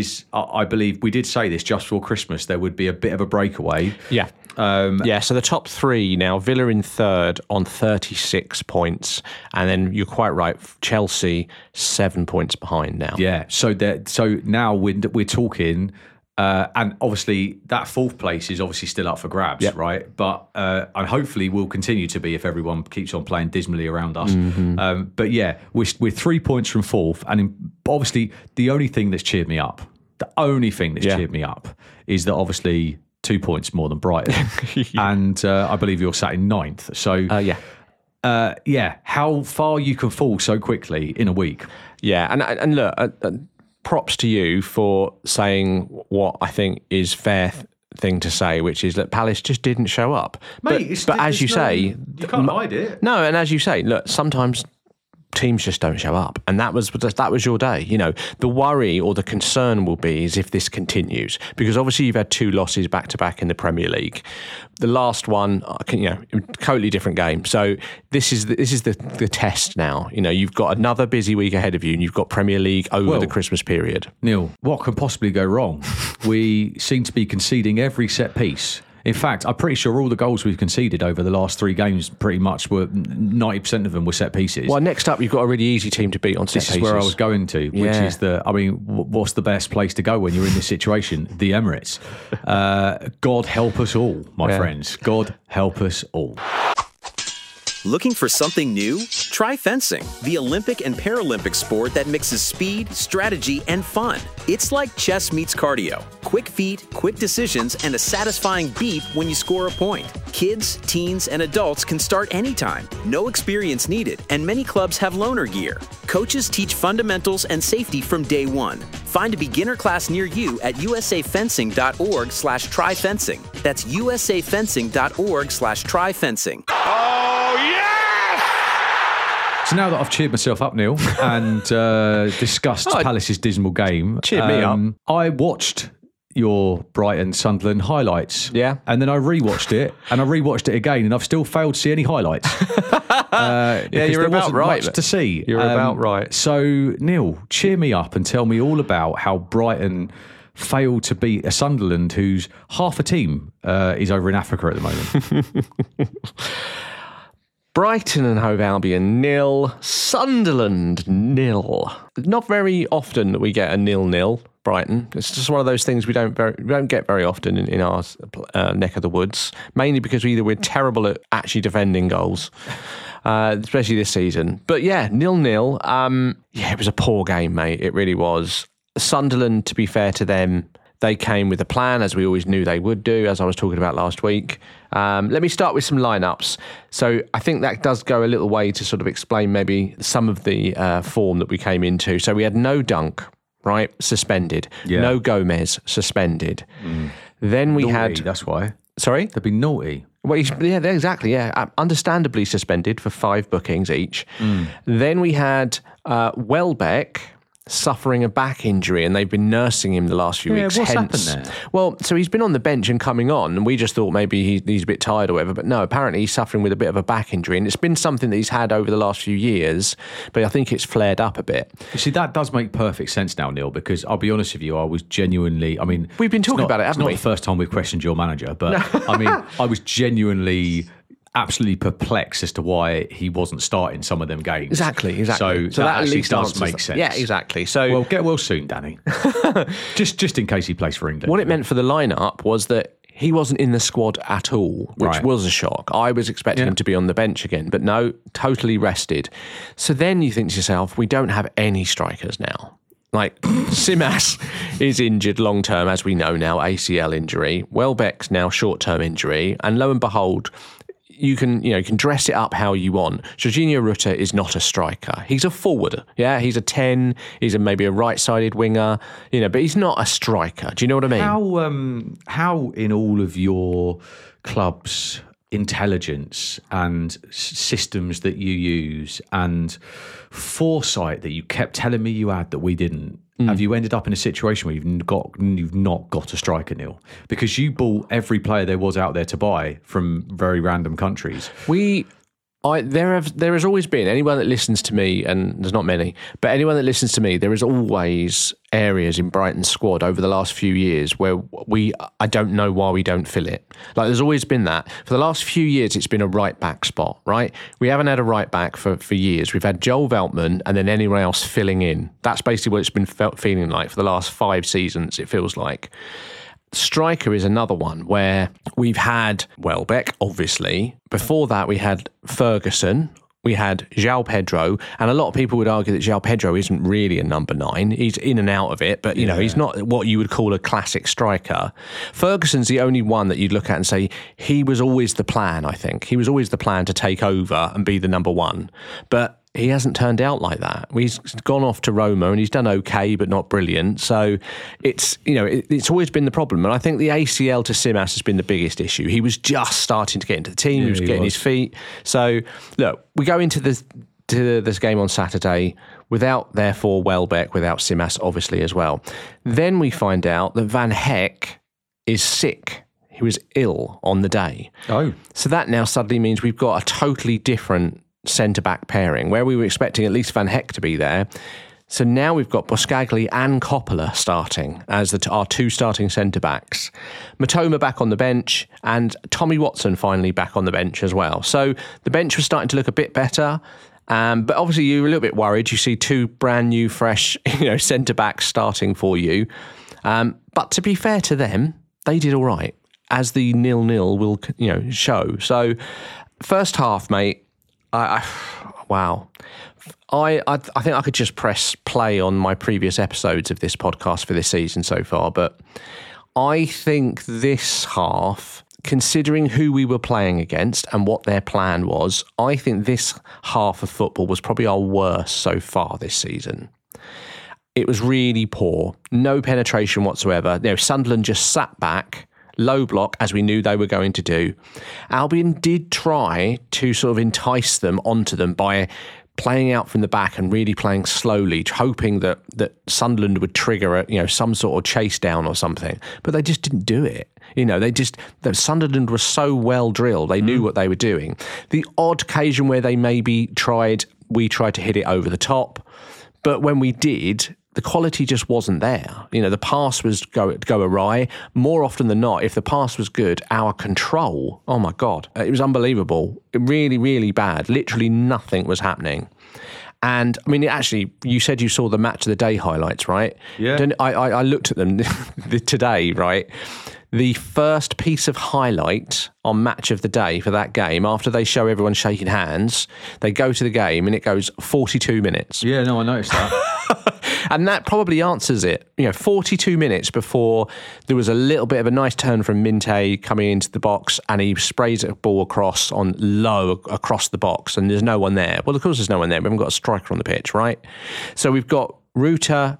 S1: I, I believe we did say this just before Christmas, there would be a bit of a breakaway.
S2: Yeah. Um, yeah, so the top three now, Villa in third on thirty-six points. And then you're quite right, Chelsea, seven points behind now.
S1: Yeah, so that so now we're, we're talking, uh, and obviously that fourth place is obviously still up for grabs, yep. right? But uh, and hopefully will continue to be if everyone keeps on playing dismally around us. Mm-hmm. Um, but yeah, we're, we're three points from fourth. And in, obviously the only thing that's cheered me up, the only thing that's yeah. cheered me up is that obviously... two points more than Brighton. yeah. And uh, I believe you're sat in ninth. So,
S2: uh, yeah.
S1: Uh, yeah, how far you can fall so quickly in a week.
S2: Yeah, and and look, uh, uh, props to you for saying what I think is fair th- thing to say, which is that Palace just didn't show up.
S1: Mate,
S2: but, but as you
S1: no,
S2: say...
S1: You can't hide it.
S2: No, and as you say, look, sometimes... teams just don't show up, and that was that was your day. You know, the worry or the concern will be is if this continues, because obviously you've had two losses back to back in the Premier League. The last one, you know, totally different game. So this is the, this is the the test now. You know, you've got another busy week ahead of you, and you've got Premier League over well, the Christmas period.
S1: Neil, what can possibly go wrong? We seem to be conceding every set piece. In fact, I'm pretty sure all the goals we've conceded over the last three games, pretty much were ninety percent of them were set pieces.
S2: Well, next up, you've got a really easy team to beat on set
S1: this
S2: pieces.
S1: This is where I was going to, which
S2: yeah.
S1: is the, I mean, what's the best place to go when you're in this situation? The Emirates. Uh, God help us all, my yeah. friends. God help us all.
S3: Looking for something new? Try fencing, the Olympic and Paralympic sport that mixes speed, strategy, and fun. It's like chess meets cardio. Quick feet, quick decisions, and a satisfying beep when you score a point. Kids, teens, and adults can start anytime. No experience needed, and many clubs have loaner gear. Coaches teach fundamentals and safety from day one. Find a beginner class near you at usafencing.org slash tryfencing. That's usafencing.org slash tryfencing.
S1: So now that I've cheered myself up, Neil, and uh, discussed oh, Palace's dismal game,
S2: cheered me
S1: um, up. I watched your Brighton Sunderland highlights.
S2: Yeah.
S1: And then I rewatched it, and I rewatched it again, and I've still failed to see any highlights. uh,
S2: yeah, you're
S1: there
S2: about
S1: wasn't
S2: right.
S1: much to see.
S2: You're
S1: um,
S2: about right.
S1: So, Neil, cheer me up and tell me all about how Brighton failed to beat a Sunderland whose half a team uh, is over in Africa at the moment.
S2: Brighton and Hove Albion nil, Sunderland nil. Not very often that we get a nil-nil. Brighton. It's just one of those things we don't very, we don't get very often in, in our uh, neck of the woods. Mainly because either we're terrible at actually defending goals, uh, especially this season. But yeah, nil-nil. Um, yeah, it was a poor game, mate. It really was. Sunderland, to be fair to them, they came with a plan, as we always knew they would do, as I was talking about last week. Um, let me start with some lineups. So I think that does go a little way to sort of explain maybe some of the uh, form that we came into. So we had no Dunk, right? Suspended. Yeah. No Gomez, suspended. Mm. Then we
S1: naughty,
S2: had...
S1: That's why.
S2: Sorry?
S1: They'd be naughty.
S2: Well, yeah, exactly, yeah. Understandably suspended for five bookings each. Mm. Then we had uh, Welbeck suffering a back injury, and they've been nursing him the last few
S1: yeah,
S2: weeks.
S1: What's
S2: Hence,
S1: happened there?
S2: Well, so he's been on the bench and coming on, and we just thought maybe he, he's a bit tired or whatever, but no, apparently he's suffering with a bit of a back injury, and it's been something that he's had over the last few years, but I think it's flared up a bit.
S1: You see, that does make perfect sense now, Neil, because I'll be honest with you, I was genuinely, I mean...
S2: We've been talking
S1: not,
S2: about it, haven't
S1: it's
S2: we?
S1: It's not the first time we've questioned your manager, but no. I mean, I was genuinely... absolutely perplexed as to why he wasn't starting some of them games.
S2: Exactly, exactly.
S1: So, so that, that actually does make sense.
S2: Yeah, exactly. So,
S1: well, get well soon, Danny. just just in case he plays for England.
S2: What it meant for the lineup was that he wasn't in the squad at all, which
S1: right.
S2: was a shock. I was expecting yeah. him to be on the bench again, but no, totally rested. So then you think to yourself, we don't have any strikers now. Like, Simas is injured long-term, as we know now, A C L injury. Welbeck's now short-term injury. And lo and behold, you can, you know, you can dress it up how you want. Jorginho Rutter is not a striker. He's a forward. Yeah, he's a ten. He's a, maybe a right-sided winger. You know, but he's not a striker. Do you know what I mean?
S1: How, um, how in all of your club's intelligence and systems that you use and foresight that you kept telling me you had that we didn't, mm. have you ended up in a situation where you've got you've not got a striker, Neil? Because you bought every player there was out there to buy from very random countries.
S2: We I there have there has always been anyone that listens to me, and there's not many, but anyone that listens to me, there is always areas in Brighton's squad over the last few years where we I don't know why we don't fill it. Like there's always been that. For the last few years, it's been a right back spot, right? We haven't had a right back for, for years. We've had Joel Veltman and then anyone else filling in. That's basically what it's been felt, feeling like for the last five seasons, it feels like. Striker is another one where we've had Welbeck, obviously. Before that, we had Ferguson. We had João Pedro, and a lot of people would argue that João Pedro isn't really a number nine. He's in and out of it, but you yeah. know he's not what you would call a classic striker. Ferguson's the only one that you'd look at and say he was always the plan. I think he was always the plan to take over and be the number one, but he hasn't turned out like that. He's gone off to Roma and he's done okay, but not brilliant. So it's, you know, it, it's always been the problem. And I think the A C L to Simas has been the biggest issue. He was just starting to get into the team. Yeah, he was he getting was. his feet. So look, we go into this, to this game on Saturday without, therefore, Welbeck, without Simas, obviously, as well. Then we find out that Van Heck is sick. He was ill on the day. Oh. So that now suddenly means we've got a totally different centre-back pairing, where we were expecting at least Van Heck to be there. So now we've got Boscagli and Coppola starting as the, our two starting centre-backs. Matoma back on the bench and Tommy Watson finally back on the bench as well. So the bench was starting to look a bit better, um, but obviously you were a little bit worried. You see two brand new, fresh, you know, centre-backs starting for you. Um, but to be fair to them, they did all right, as the nil-nil will, you know, show. So first half, mate, I, I, wow. I, I I think I could just press play on my previous episodes of this podcast for this season so far, but I think this half, considering who we were playing against and what their plan was, I think this half of football was probably our worst so far this season. It was really poor. No penetration whatsoever. You know, Sunderland just sat back, low block, as we knew they were going to do. Albion did try to sort of entice them onto them by playing out from the back and really playing slowly, hoping that that Sunderland would trigger a, you know, some sort of chase down or something. But they just didn't do it. You know, they just, the Sunderland was so well drilled. They knew mm. what they were doing. The odd occasion where they maybe tried, we tried to hit it over the top. But when we did, the quality just wasn't there. You know, the pass was go go awry. More often than not, if the pass was good, our control, oh my God, it was unbelievable. Really, really bad. Literally nothing was happening. And I mean, actually, you said you saw the match of the day highlights, right? Yeah. I, I, I looked at them today, right? The first piece of highlight on match of the day for that game, after they show everyone shaking hands, they go to the game and it goes forty-two minutes.
S1: Yeah, no, I noticed that.
S2: And that probably answers it. You know, forty-two minutes before there was a little bit of a nice turn from Minte coming into the box and he sprays a ball across on low across the box and there's no one there. Well, of course there's no one there. We haven't got a striker on the pitch, right? So we've got Ruta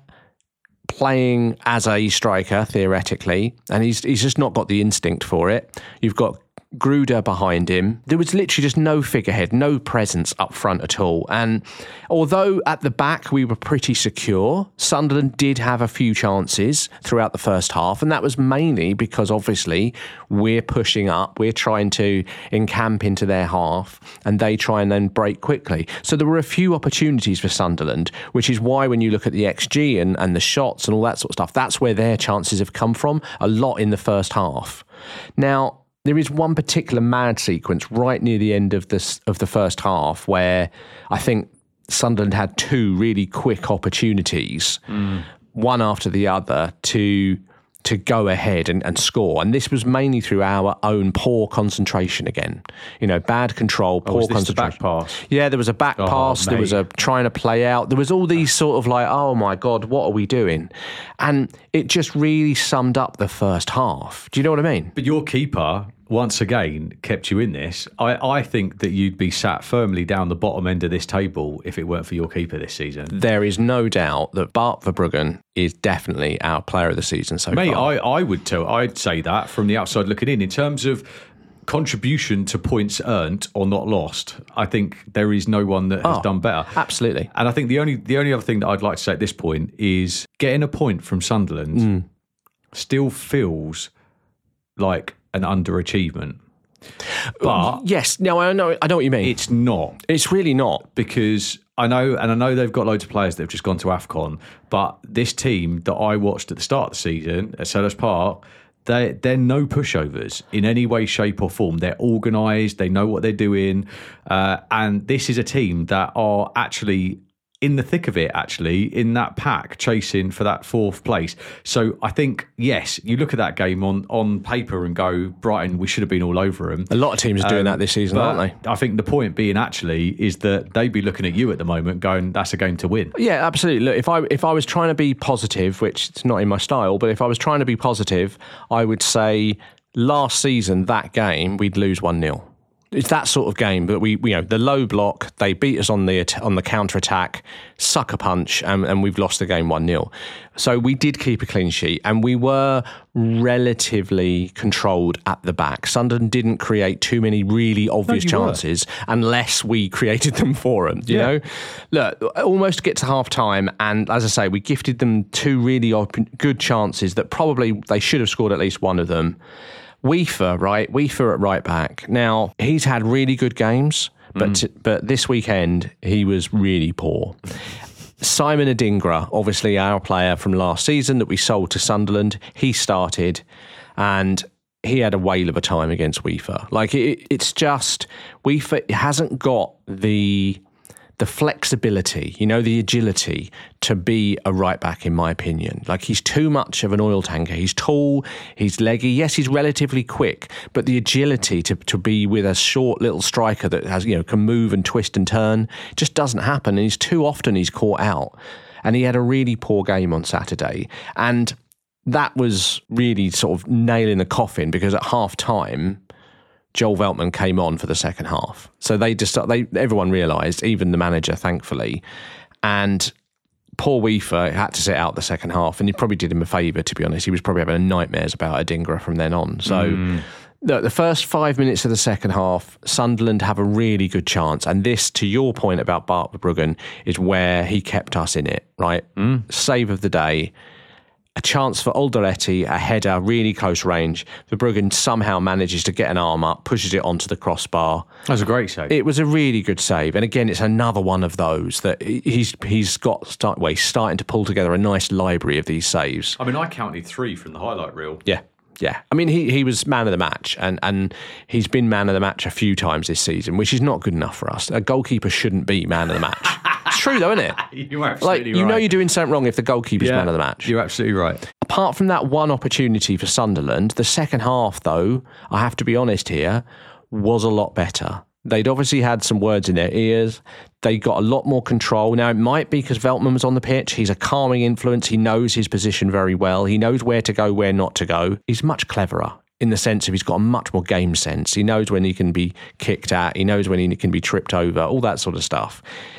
S2: playing as a striker, theoretically, and he's he's just not got the instinct for it. You've got Gruder behind him. There was literally just no figurehead, no presence up front at all. And although at the back we were pretty secure, Sunderland did have a few chances throughout the first half, and that was mainly because obviously we're pushing up, we're trying to encamp into their half, and they try and then break quickly. So there were a few opportunities for Sunderland, which is why when you look at the X G and, and the shots and all that sort of stuff, that's where their chances have come from, a lot in the first half. Now, there is one particular mad sequence right near the end of this of the first half where I think Sunderland had two really quick opportunities, mm. one after the other, to to go ahead and, and score. And this was mainly through our own poor concentration again. You know, bad control, poor
S1: oh, was this
S2: concentration.
S1: The back pass?
S2: Yeah, there was a back oh, pass. Mate. There was a trying to play out. There was all these sort of like, oh my God, what are we doing? And it just really summed up the first half. Do you know what I mean?
S1: But your keeper, once again, kept you in this. I, I think that you'd be sat firmly down the bottom end of this table if it weren't for your keeper this season.
S2: There is no doubt that Bart Verbruggen is definitely our player of the season so
S1: Mate,
S2: far.
S1: Mate, I, I would tell, I'd say that from the outside looking in. In terms of contribution to points earned or not lost, I think there is no one that has oh, done better.
S2: Absolutely.
S1: And I think the only the only other thing that I'd like to say at this point is getting a point from Sunderland mm. still feels like an underachievement. But
S2: yes, no, I know, I know what you mean.
S1: it's not.
S2: It's really not.
S1: Because I know, and I know they've got loads of players that have just gone to AFCON, but this team that I watched at the start of the season at Selhurst Park, they, they're no pushovers in any way, shape or form. They're organised, they know what they're doing, uh, and this is a team that are actually in the thick of it, actually, in that pack, chasing for that fourth place. So I think, yes, you look at that game on, on paper and go, Brighton, we should have been all over them.
S2: A lot of teams are doing
S1: Um,
S2: that this season,
S1: but
S2: aren't they?
S1: I think the point being actually is that they'd be looking at you at the moment going, that's a game to win.
S2: Yeah, absolutely. Look, if I if I was trying to be positive, which it's not in my style, but if I was trying to be positive, I would say last season, that game, we'd lose one nil. It's that sort of game, but we, we, you know, the low block, they beat us on the on the counter attack, sucker punch, and, and we've lost the game one nil. So we did keep a clean sheet, and we were relatively controlled at the back. Sunderland didn't create too many really obvious
S1: you
S2: chances unless we created them for them. You
S1: Yeah.
S2: know, look, almost get to half time, and as I say, we gifted them two really op- good chances that probably they should have scored at least one of them. Weaver, right? Weaver at right back. Now, he's had really good games, but mm. but this weekend, he was really poor. Simon Adingra, obviously our player from last season that we sold to Sunderland, he started and he had a whale of a time against Weaver. Like, it, it's just, Weaver hasn't got the... the flexibility, you know, the agility to be a right back, in my opinion. Like, he's too much of an oil tanker. He's tall, he's leggy. Yes, he's relatively quick, but the agility to, to be with a short little striker that has, you know, can move and twist and turn just doesn't happen. And he's too often he's caught out. And he had a really poor game on Saturday. And that was really sort of nailing the coffin, because at half time, Joel Veltman came on for the second half. So they just, they everyone realised, even the manager, thankfully. And poor Weaver had to sit out the second half, and he probably did him a favour, to be honest. He was probably having nightmares about Adingra from then on. So mm. the, the first five minutes of the second half, Sunderland have a really good chance. And this, to your point about Bart Verbruggen, is where he kept us in it, right? Mm. Save of the day. A chance for Alderete, a header, really close range. Verbruggen somehow manages to get an arm up, pushes it onto the crossbar.
S1: That was a great save.
S2: It was a really good save. And again, it's another one of those that he's he's got start, well, he's starting to pull together a nice library of these saves.
S1: I mean, I counted three from the highlight reel.
S2: Yeah. Yeah, I mean, he, he was man of the match, and, and he's been man of the match a few times this season, which is not good enough for us. A goalkeeper shouldn't be man of the match. It's true, though, isn't it?
S1: You're absolutely
S2: like,
S1: right.
S2: You know you're doing something wrong if the goalkeeper's
S1: yeah,
S2: man of the match.
S1: You're absolutely right.
S2: Apart from that one opportunity for Sunderland, the second half, though, I have to be honest here, was a lot better. They'd obviously had some words in their ears. They got a lot more control. Now, it might be because Veltman was on the pitch. He's a calming influence. He knows his position very well. He knows where to go, where not to go. He's much cleverer in the sense of he's got a much more game sense. He knows when he can be kicked at. He knows when he can be tripped over, all that sort of stuff.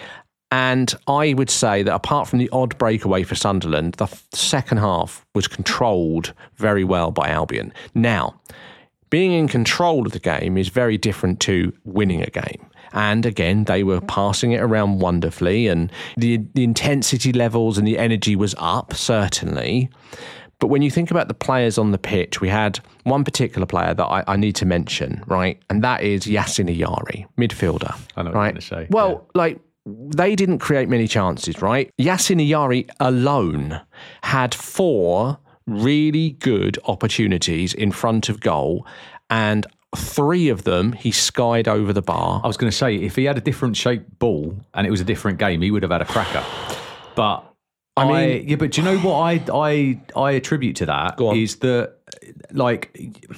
S2: And I would say that apart from the odd breakaway for Sunderland, the second half was controlled very well by Albion. Now, being in control of the game is very different to winning a game. And again, they were passing it around wonderfully, and the, the intensity levels and the energy was up, certainly. But when you think about the players on the pitch, we had one particular player that I, I need to mention, right? And that is Yassin Ayari, midfielder.
S1: I know what
S2: right?
S1: you're going to say.
S2: Well, yeah. like, they didn't create many chances, right? Yassin Ayari alone had four really good opportunities in front of goal, and three of them he skied over the bar.
S1: I was going to say, if he had a different shaped ball and it was a different game, he would have had a cracker. But I mean, I, yeah, but do you know what I I I attribute to that is that, like,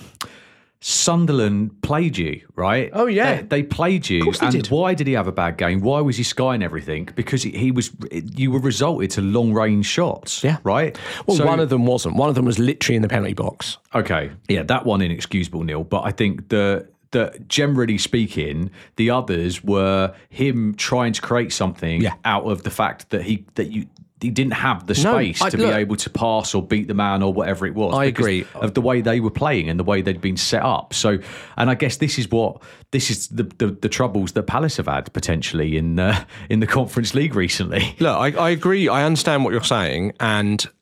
S1: Sunderland played you, right?
S2: Oh, yeah.
S1: They, they played you.
S2: Of course they
S1: and
S2: did.
S1: Why did he have a bad game? Why was he skying everything? Because he, he was, you were resulted to long range shots,
S2: yeah.
S1: right?
S2: Well,
S1: so,
S2: one of them wasn't. One of them was literally in the penalty box.
S1: Okay. Yeah, that one inexcusable, Neil. But I think the that generally speaking, the others were him trying to create something
S2: yeah.
S1: out of the fact that he that you he didn't have the
S2: No,
S1: space
S2: I-
S1: to
S2: look-
S1: be able to pass or beat the man or whatever it was.
S2: I
S1: because
S2: agree.
S1: of the way they were playing and the way they'd been set up. So, and I guess this is what this is the the, the troubles that Palace have had potentially in uh, in the Conference League recently.
S2: Look, I, I agree. I understand what you're saying, and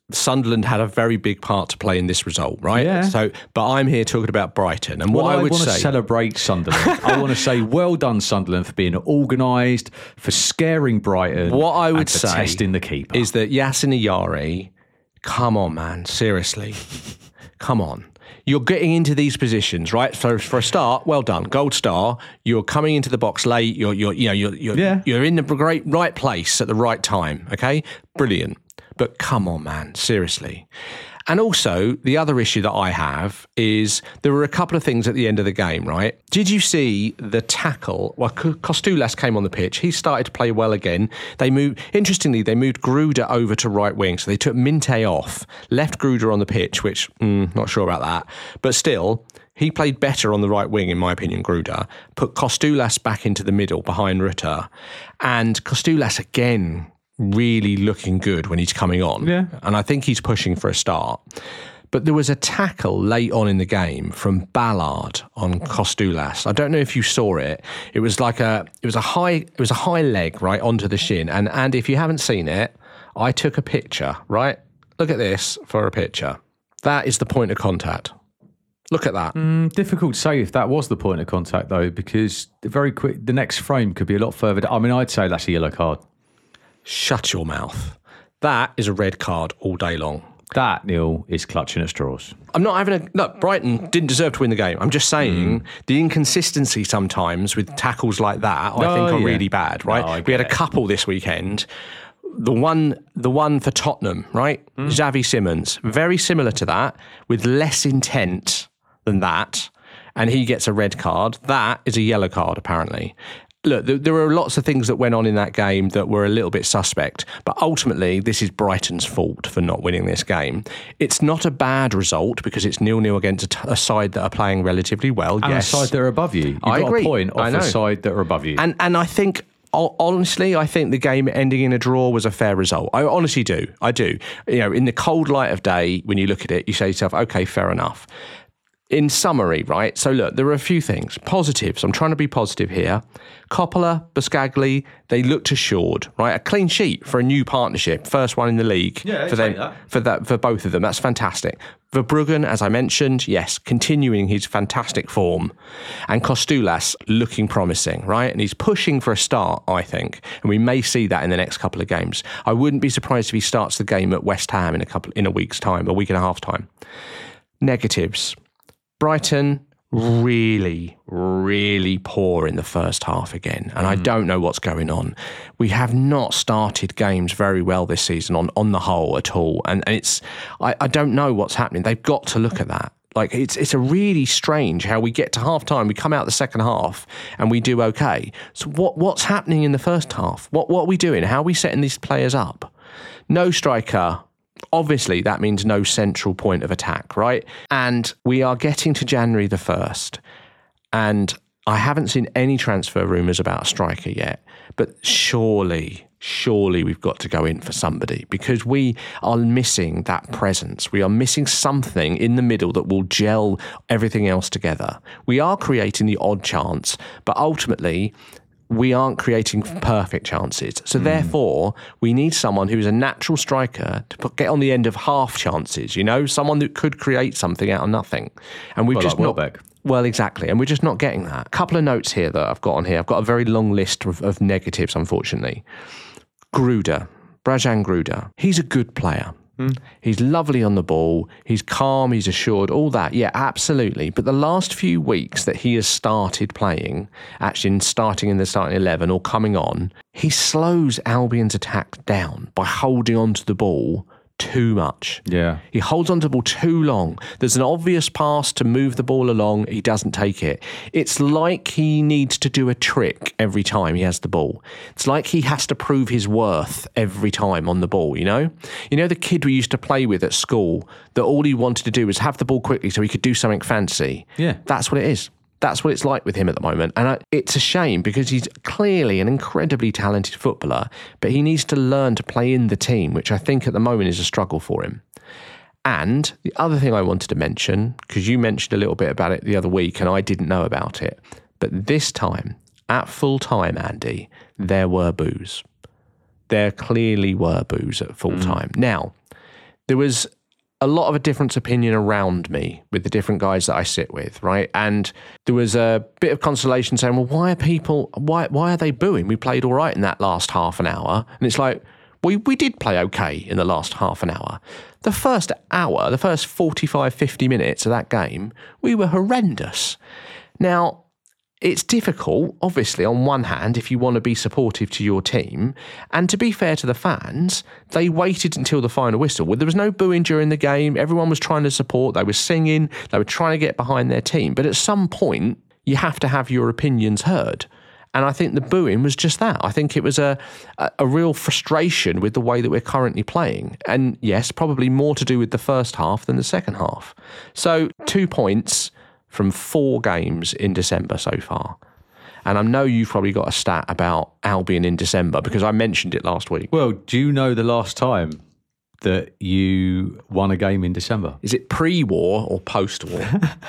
S2: Sunderland had a very big part to play in this result, right?
S1: Yeah.
S2: So, but I'm here talking about Brighton, and what
S1: well,
S2: I would
S1: want
S2: say,
S1: to celebrate Sunderland. I want to say, well done, Sunderland, for being organised, for scaring Brighton.
S2: what I would
S1: and for
S2: say
S1: testing the keeper
S2: is that Yasin Ayari, come on, man, seriously, come on. You're getting into these positions, right? So for a start, well done, gold star. You're coming into the box late. You're, you're, you know, you're, you're,
S1: Yeah.
S2: you're in the great right place at the right time. Okay, brilliant. But come on, man, seriously. And also, the other issue that I have is there were a couple of things at the end of the game, right? Did you see the tackle? Well, Kostoulas came on the pitch. He started to play well again. They moved, interestingly, they moved Gruder over to right wing. So they took Minte off, left Gruder on the pitch, which, mm, not sure about that. But still, he played better on the right wing, in my opinion, Gruder. Put Kostoulas back into the middle behind Rutter. And Kostoulas again, really looking good when he's coming on.
S1: Yeah.
S2: And I think he's pushing for a start. But there was a tackle late on in the game from Ballard on Kostoulas. I don't know if you saw it. It was like a it was a high it was a high leg right onto the shin. And and if you haven't seen it, I took a picture, right? Look at this for a picture. That is the point of contact. Look at that.
S1: Mm, difficult to say if that was the point of contact, though, because the very quick the next frame could be a lot further down. I mean, I'd say that's a yellow card.
S2: Shut your mouth. That is a red card all day long.
S1: That, Neil, is clutching at straws.
S2: I'm not having a... Look, Brighton didn't deserve to win the game. I'm just saying mm. the inconsistency sometimes with tackles like that, I
S1: oh,
S2: think, are
S1: yeah.
S2: really bad, right?
S1: No,
S2: we had a
S1: it.
S2: couple this weekend. The one the one for Tottenham, right? Mm. Xavi Simons. Very similar to that, with less intent than that. And he gets a red card. That is a yellow card, apparently. Look, there were lots of things that went on in that game that were a little bit suspect, but ultimately this is Brighton's fault for not winning this game. It's not a bad result because it's nil-nil against a, t- a side that are playing relatively well.
S1: And
S2: yes.
S1: a side that are above you. You've
S2: I
S1: got
S2: agree.
S1: a point
S2: I
S1: off
S2: know.
S1: a side that are above you.
S2: And and I think... Honestly, I think the game ending in a draw was a fair result. I honestly do. I do. You know, in the cold light of day, when you look at it, you say to yourself, okay, fair enough. In summary, right? So look, there are a few things. Positives. I'm trying to be positive here. Coppola, Buscagli, they looked assured, right? A clean sheet for a new partnership, first one in the league
S1: Yeah,
S2: for them,
S1: that.
S2: for that, for both of them. That's fantastic. Verbruggen, as I mentioned, yes, continuing his fantastic form, and Kostoulas looking promising, right? And he's pushing for a start, I think, and we may see that in the next couple of games. I wouldn't be surprised if he starts the game at West Ham in a couple in a week's time, a week and a half time. Negatives. Brighton, really, really poor in the first half again. And mm. I don't know what's going on. We have not started games very well this season on, on the whole at all. And, and it's, I, I don't know what's happening. They've got to look at that. Like, it's it's a really strange how we get to half time, we come out the second half and we do okay. So what what's happening in the first half? What, what are we doing? How are we setting these players up? No striker. Obviously, that means no central point of attack, right? And we are getting to January the first, and I haven't seen any transfer rumours about a striker yet, but surely, surely we've got to go in for somebody because we are missing that presence. We are missing something in the middle that will gel everything else together. We are creating the odd chance, but ultimately, we aren't creating perfect chances. So mm. therefore, we need someone who's a natural striker to put, get on the end of half chances, you know, someone that could create something out of nothing. And we've
S1: well,
S2: just
S1: like
S2: not...
S1: Welbeck.
S2: Well, exactly. And we're just not getting that. A couple of notes here that I've got on here. I've got a very long list of, of negatives, unfortunately. Gruder, Brajan Gruder. He's a good player. Mm. He's lovely on the ball. He's calm. He's assured. All that. Yeah, absolutely. But the last few weeks that he has started playing, actually starting in the starting eleven or coming on, he slows Albion's attack down by holding on to the ball too much.
S1: Yeah.
S2: He holds on to the ball too long. There's an obvious pass to move the ball along. He doesn't take it. It's like he needs to do a trick every time he has the ball. It's like he has to prove his worth every time on the ball, you know? You know the kid we used to play with at school that all he wanted to do was have the ball quickly so he could do something fancy?
S1: Yeah.
S2: That's what it is. That's what it's like with him at the moment. And I, it's a shame because he's clearly an incredibly talented footballer, but he needs to learn to play in the team, which I think at the moment is a struggle for him. And the other thing I wanted to mention, because you mentioned a little bit about it the other week and I didn't know about it, but this time, at full time, Andy, there were boos. There clearly were boos at full time. Mm. Now, there was a lot of a different opinion around me with the different guys that I sit with, right? And there was a bit of consolation saying, well, why are people, why why are they booing? We played all right in that last half an hour. And it's like, we, we did play okay in the last half an hour. The first hour, the first forty-five, fifty minutes of that game, we were horrendous. Now, it's difficult, obviously, on one hand, if you want to be supportive to your team. And to be fair to the fans, they waited until the final whistle. Well, there was no booing during the game. Everyone was trying to support. They were singing. They were trying to get behind their team. But at some point, you have to have your opinions heard. And I think the booing was just that. I think it was a, a, a real frustration with the way that we're currently playing. And yes, probably more to do with the first half than the second half. So two points from four games in December so far. And I know you've probably got a stat about Albion in December because I mentioned it last week.
S1: Well, do you know the last time that you won a game in December?
S2: Is it pre-war or post-war?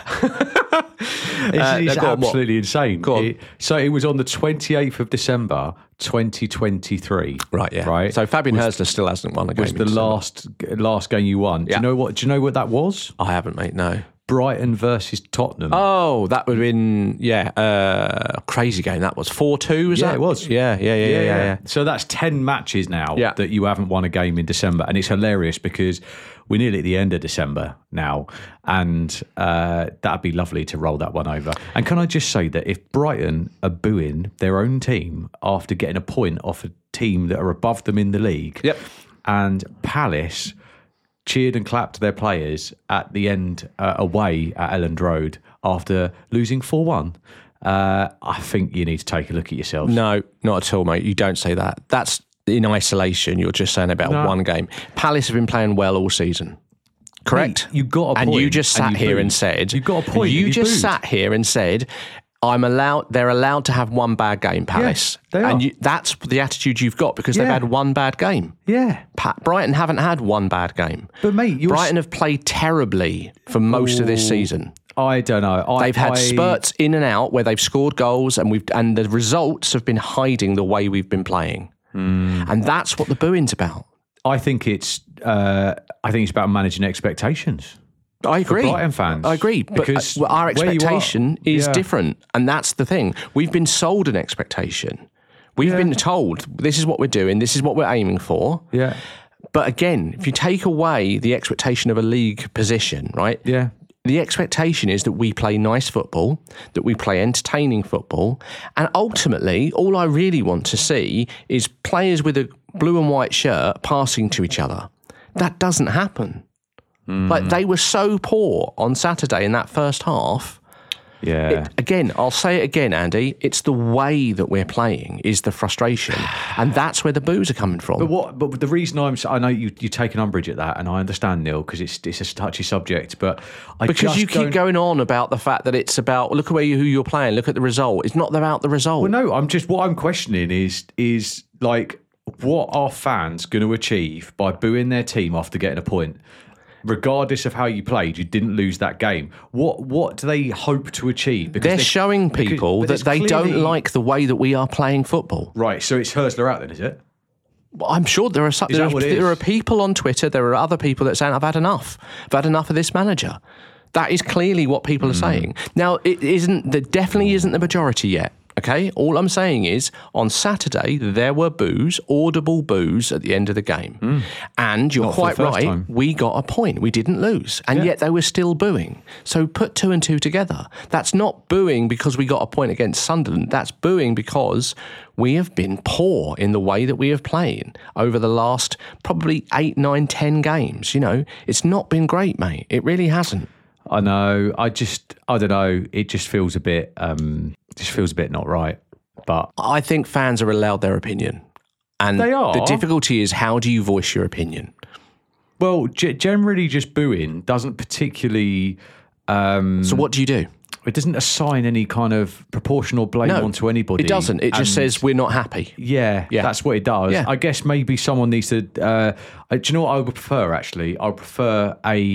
S1: It's,
S2: Uh,
S1: it's
S2: no, go on, what?
S1: absolutely insane.
S2: Go on.
S1: It- so it was on the twenty-eighth of December, twenty twenty-three.
S2: Right, yeah.
S1: Right.
S2: So Fabian Hurstler still hasn't won a game.
S1: was
S2: in
S1: the
S2: December.
S1: last last game you won. Do
S2: Yeah.
S1: you know what? Do you know what that was?
S2: I haven't, mate, no.
S1: Brighton versus Tottenham.
S2: Oh, that would have been, yeah, uh, crazy game that was. four two, was
S1: Yeah,
S2: that?
S1: it was.
S2: Yeah, yeah, yeah, yeah, yeah. yeah.
S1: So that's ten matches now
S2: Yeah.
S1: that you haven't won a game in December. And it's hilarious because we're nearly at the end of December now. And uh, that'd be lovely to roll that one over. And can I just say that if Brighton are booing their own team after getting a point off a team that are above them in the league,
S2: Yep.
S1: and Palace cheered and clapped their players at the end uh, away at Elland Road after losing four one, uh, I think you need to take a look at yourselves.
S2: No, not at all, mate. You don't say that. That's in isolation. You're just saying about
S1: No.
S2: one game. Palace have been playing well all season. Correct?
S1: Mate, you got a
S2: And you
S1: point
S2: just
S1: and
S2: sat
S1: you
S2: here
S1: booed.
S2: and said...
S1: You got a point
S2: You
S1: and you
S2: just
S1: booed.
S2: sat here and said... I'm allowed. They're allowed to have one bad game, Palace.
S1: Yes, they are.
S2: And you, that's the attitude you've got because they've
S1: Yeah.
S2: had one bad game.
S1: Yeah.
S2: Pa- Brighton haven't had one bad game.
S1: But, mate, you're...
S2: Brighton have played terribly for most of this season.
S1: I don't know. I,
S2: They've had
S1: I,
S2: spurts in and out where they've scored goals, and we've and the results have been hiding the way we've been playing.
S1: Mm.
S2: And that's what the booing's about.
S1: I think it's. Uh, I think it's about managing expectations.
S2: I agree.
S1: Brighton fans.
S2: I agree. But
S1: Because
S2: uh, well, our
S1: where you are-
S2: expectation is
S1: Yeah.
S2: different. And that's the thing. We've been sold an expectation. We've
S1: Yeah.
S2: been told this is what we're doing, this is what we're aiming for.
S1: Yeah.
S2: But again, if you take away the expectation of a league position, right?
S1: Yeah.
S2: The expectation is that we play nice football, that we play entertaining football. And ultimately, all I really want to see is players with a blue and white shirt passing to each other. That doesn't happen.
S1: Mm.
S2: Like, they were so poor on Saturday in that first half.
S1: Yeah.
S2: It, again, I'll say it again, Andy. It's the way that we're playing is the frustration. And that's where the boos are coming from.
S1: But what? But the reason I'm, I know you you take an umbrage at that, and I understand, Neil, because it's it's a touchy subject. But I
S2: Because
S1: just
S2: you keep
S1: don't-
S2: going on about the fact that it's about, look at where you, who you're playing, look at the result. It's not about the result.
S1: Well, no, I'm just what I'm questioning is is like what are fans going to achieve by booing their team after getting a point? Regardless of how you played, you didn't lose that game. What what do they hope to achieve? Because
S2: They're
S1: they-
S2: showing
S1: because-
S2: people
S1: but
S2: that
S1: there's
S2: they
S1: clearly-
S2: don't like the way that we are playing football.
S1: Right, so it's Hurstler out then, is it?
S2: Well, I'm sure there are some,
S1: Is
S2: there,
S1: that
S2: are,
S1: what it
S2: there
S1: is?
S2: are people on Twitter, there are other people that saying, I've had enough. I've had enough of this manager. That is clearly what people are
S1: Hmm.
S2: saying. Now, it isn't, there definitely isn't the majority yet. Okay, all I'm saying is on Saturday there were boos, audible boos at the end of the game, and you're
S1: Not for the
S2: quite
S1: first
S2: right.
S1: time.
S2: We got a point. We didn't lose, and
S1: Yeah.
S2: yet they were still booing. So put two and two together. That's not booing because we got a point against Sunderland. That's booing because we have been poor in the way that we have played over the last probably eight, nine, ten games. You know, it's not been great, mate. It really hasn't.
S1: I know. I just, I don't know. It just feels a bit, um, just feels a bit not right. But
S2: I think fans are allowed their opinion. And
S1: They are.
S2: the difficulty is, how do you voice your opinion?
S1: well, g- generally, just booing doesn't particularly. Um,
S2: So what do you do?
S1: it doesn't assign any kind of proportional blame
S2: No,
S1: onto anybody.
S2: It doesn't. It just
S1: And-
S2: says we're not happy.
S1: Yeah,
S2: Yeah.
S1: that's what it does.
S2: Yeah.
S1: I guess maybe someone needs to. Uh, uh, do you know what I would prefer? Actually, I would prefer a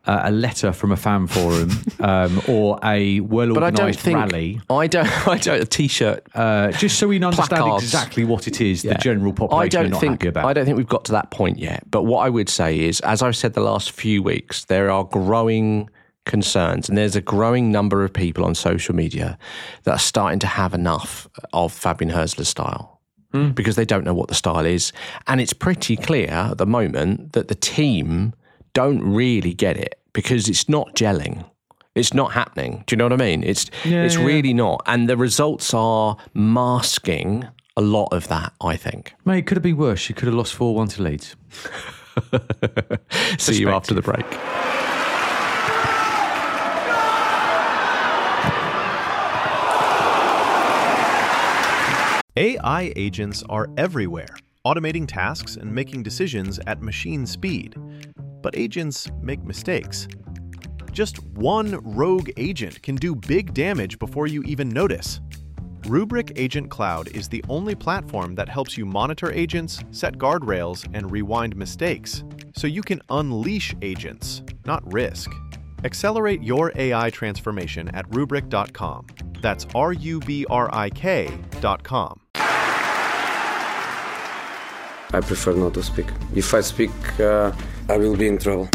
S1: uh, a letter from a fan forum um, or a well-organised rally.
S2: I don't. I don't. A T-shirt,
S1: uh, just so we understand
S2: placards.
S1: exactly what it is.
S2: Yeah.
S1: The general population
S2: I don't
S1: are not
S2: think.
S1: happy about.
S2: I don't think we've got to that point yet. But what I would say is, as I've said the last few weeks, there are growing concerns, and there's a growing number of people on social media that are starting to have enough of Fabian Hürzeler's style mm. because they don't know what the style is, and it's pretty clear at the moment that the team don't really get it because it's not gelling. It's not happening. Do you know what I mean? It's
S1: yeah,
S2: it's
S1: yeah.
S2: really not. And the results are masking a lot of that, I think.
S1: Mate, it could have been worse. You could have lost four one to Leeds.
S2: See you after the break.
S4: A I agents are everywhere, automating tasks and making decisions at machine speed. But agents make mistakes. Just one rogue agent can do big damage before you even notice. Rubrik Agent Cloud is the only platform that helps you monitor agents, set guardrails, and rewind mistakes, so you can unleash agents, not risk. Accelerate your A I transformation at rubrik dot com. That's R U B R I K dot com.
S5: I prefer not to speak. If I speak, uh, I will be in trouble.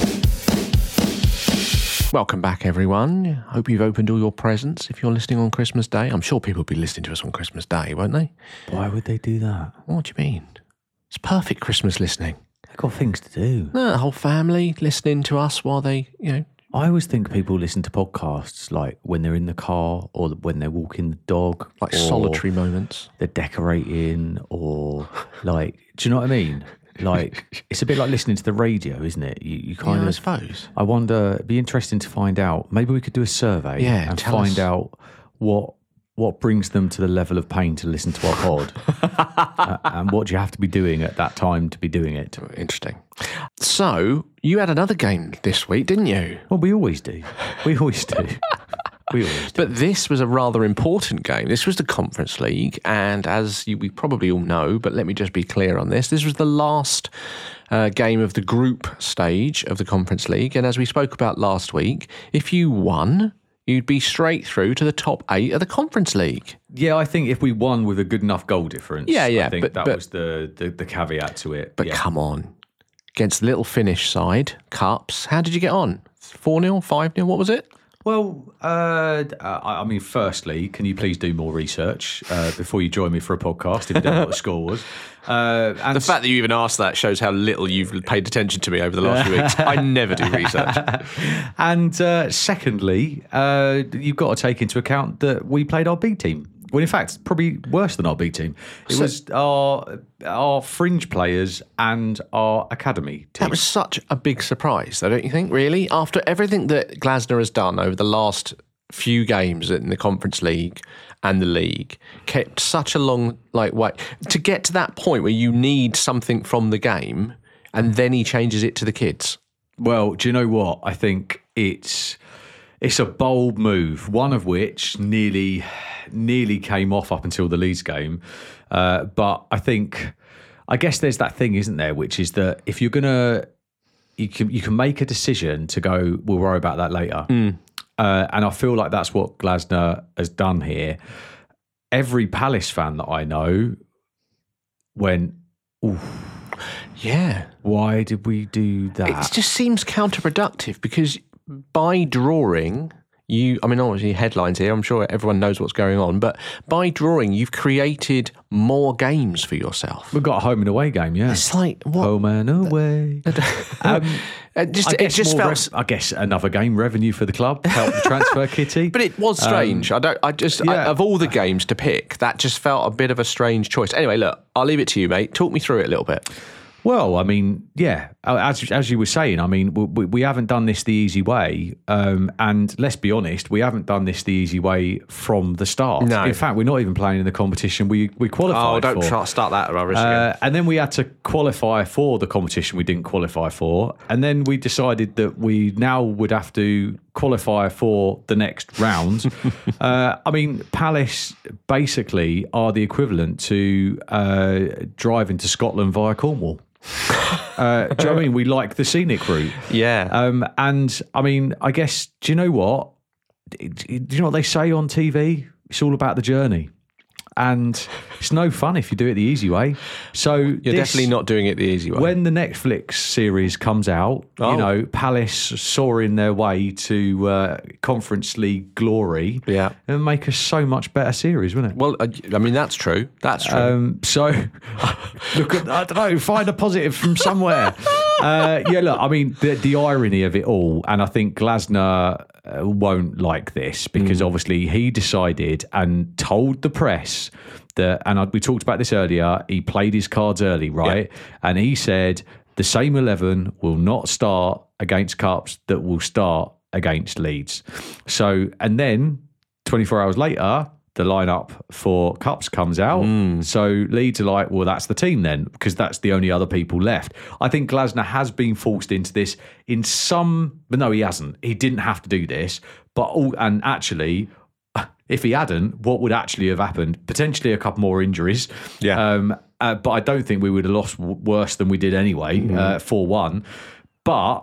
S2: Welcome back, everyone. Hope you've opened all your presents if you're listening on Christmas Day. I'm sure people will be listening to us on Christmas Day, won't they?
S1: Why would they do that?
S2: What do you mean? It's perfect Christmas listening.
S1: They've got things to do.
S2: No, the whole family listening to us while they, you know...
S1: I always think people listen to podcasts like when they're in the car or when they're walking the dog.
S2: Like solitary moments.
S1: They're decorating or like, do you know what I mean? Like, it's a bit like listening to the radio, isn't it? You, you kind
S2: yeah,
S1: of...
S2: I suppose.
S1: I wonder, it'd be interesting to find out. Maybe we could do a survey
S2: yeah,
S1: and
S2: tell
S1: find
S2: us.
S1: out what what brings them to the level of pain to listen to our pod. uh, and what do you have to be doing at that time to be doing it?
S2: Interesting. So, you had another game this week, didn't you?
S1: Well, we always do. We always do. We always do.
S2: But this was a rather important game. This was the Conference League, and as you, we probably all know, but let me just be clear on this, this was the last uh, game of the group stage of the Conference League, and as we spoke about last week, if you won, you'd be straight through to the top eight of the Conference League.
S1: Yeah, I think if we won with a good enough goal difference,
S2: yeah, yeah,
S1: I think
S2: but,
S1: that
S2: but,
S1: was the, the, the caveat to it.
S2: But
S1: yeah.
S2: come on, against the little Finnish side, Cups, how did you get on? four nil, five nil, what was it?
S1: Well, uh, I mean, firstly, can you please do more research uh, before you join me for a podcast if you don't know what the score was? Uh, and
S2: the fact that you even asked that shows how little you've paid attention to me over the last few weeks. I never do research.
S1: And uh, secondly, uh, you've got to take into account that we played our B team. Well, in fact, probably worse than our B team. It
S2: So-
S1: was our our fringe players and our academy team.
S2: That was such a big surprise, though, don't you think, really? After everything that Glasner has done over the last few games in the Conference League and the league, kept such a long like wait to get to that point where you need something from the game, and then he changes it to the kids.
S1: Well, do you know what? I think it's it's a bold move, one of which nearly nearly came off up until the Leeds game. Uh, but I think, I guess there's that thing, isn't there, which is that if you're gonna, you can you can make a decision to go, we'll worry about that later. Mm. Uh, and I feel like that's what Glasner has done here. Every Palace fan that I know went, oof.
S2: Yeah.
S1: Why did we do that?
S2: It just seems counterproductive because by drawing, you, I mean, obviously headlines here, I'm sure everyone knows what's going on, but by drawing, you've created more games for yourself.
S1: We've got a home and away game, yeah.
S2: It's like, what?
S1: Home and away. um,
S2: it just,
S1: I
S2: it
S1: guess
S2: just
S1: more
S2: felt...
S1: rev- I guess another game revenue for the club, help the transfer kitty.
S2: But it was strange. Um, I don't. I just
S1: yeah.
S2: I, of all the games to pick, that just felt a bit of a strange choice. Anyway, look, I'll leave it to you, mate. Talk me through it a little bit.
S1: Well, I mean, yeah, as as you were saying, I mean, we, we haven't done this the easy way, um, and let's be honest, we haven't done this the easy way from the start.
S2: No.
S1: In fact, we're not even playing in the competition we we qualified
S2: Oh, don't
S1: for.
S2: try, start that rubbish
S1: Uh,
S2: again.
S1: and then we had to qualify for the competition we didn't qualify for. And then we decided that we now would have to qualify for the next round. uh, I mean, Palace basically are the equivalent to uh, driving to Scotland via Cornwall. Uh, do you know what I mean? We like the scenic route.
S2: Yeah.
S1: Um, and I mean, I guess, do you know what? Do you know what they say on T V? It's all about the journey. And it's no fun if you do it the easy way. So
S2: You're
S1: this,
S2: definitely not doing it the easy way.
S1: when the Netflix series comes out,
S2: Oh.
S1: you know, Palace soaring their way to uh, Conference League glory,
S2: Yeah.
S1: it'll make a so much better series, wouldn't it?
S2: Well, uh, I mean, that's true. That's true.
S1: Um, so, look at, I don't know, find a positive from somewhere. Uh, yeah, look, I mean, the, the irony of it all, and I think Glasner uh, won't like this because obviously he decided and told the press that, and I, we talked about this earlier, he played his cards early, right? And he said the same eleven will not start against Cups that will start against Leeds. So, and then twenty-four hours later, the lineup for Cups comes out. So Leeds are like, well, that's the team then, because that's the only other people left. I think Glasner has been forced into this in some, but no, he hasn't. He didn't have to do this. But all, and actually, if he hadn't, what would actually have happened? Potentially a couple more injuries.
S2: Yeah.
S1: Um, uh, but I don't think we would have lost w- worse than we did anyway, uh, four one. But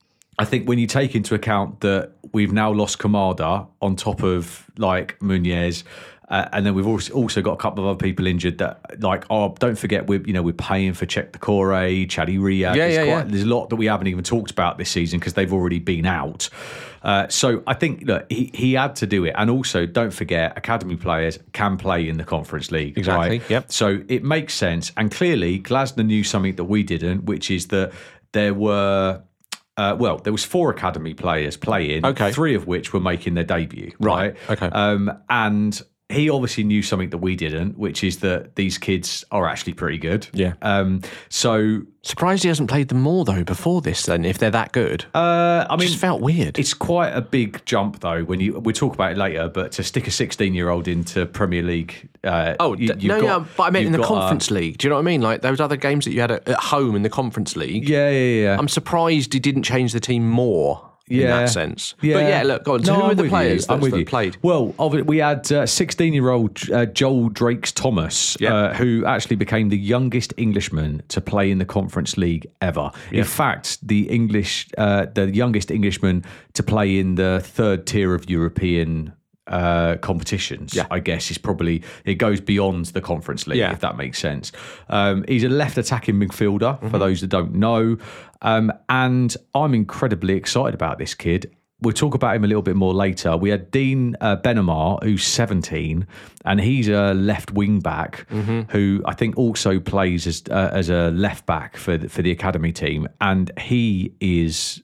S1: I think when you take into account that we've now lost Kamada on top of like Muniz, uh, and then we've also also got a couple of other people injured that, like, oh, don't forget we're you know we're paying for Czech Decore, Chadi Riyad.
S2: Yeah,
S1: there's,
S2: yeah, yeah.
S1: there's a lot that we haven't even talked about this season because they've already been out. Uh, so I think that he, he had to do it, and also don't forget academy players can play in the Conference League.
S2: Exactly,
S1: Right?
S2: yep.
S1: So it makes sense, and clearly Glasner knew something that we didn't, which is that there were. Uh, well, there was four academy players playing,
S2: Okay.
S1: three of which were making their debut.
S2: Right,
S1: Right.
S2: okay.
S1: Um, and he obviously knew something that we didn't, which is that these kids are actually pretty good.
S2: Yeah.
S1: Um, so,
S2: Surprised he hasn't played them more, though, before this, then, if they're that good.
S1: uh, I mean,
S2: Just felt weird.
S1: it's quite a big jump, though. When you we'll talk about it later, but to stick a sixteen-year-old into Premier League. Uh,
S2: Oh,
S1: you,
S2: d- no,
S1: got,
S2: no, but I meant in
S1: you've
S2: the
S1: got a-
S2: Conference League. Do you know what I mean? Like those other games that you had at, at home in the Conference League.
S1: Yeah, yeah, yeah.
S2: I'm surprised he didn't change the team more in
S1: Yeah.
S2: that sense. But yeah, look, go on. So
S1: No,
S2: who are
S1: I'm
S2: the
S1: with
S2: players
S1: you. I'm
S2: that,
S1: with
S2: that
S1: you.
S2: played?
S1: Well, obvi- we had uh, sixteen-year-old uh, Joel Drakes Thomas,
S2: Yeah.
S1: uh, who actually became the youngest Englishman to play in the Conference League ever. In fact, the English, uh, the youngest Englishman to play in the third tier of European uh, competitions,
S2: Yeah.
S1: I guess, is probably, it goes beyond the Conference League,
S2: Yeah.
S1: if that makes sense. Um, he's a left attacking midfielder,
S2: Mm-hmm.
S1: for those that don't know. Um, and I'm incredibly excited about this kid. We'll talk about him a little bit more later. We had Dean uh, Benamar, who's seventeen, and he's a left wing back who I think also plays as uh, as a left back for the, for the academy team, and he is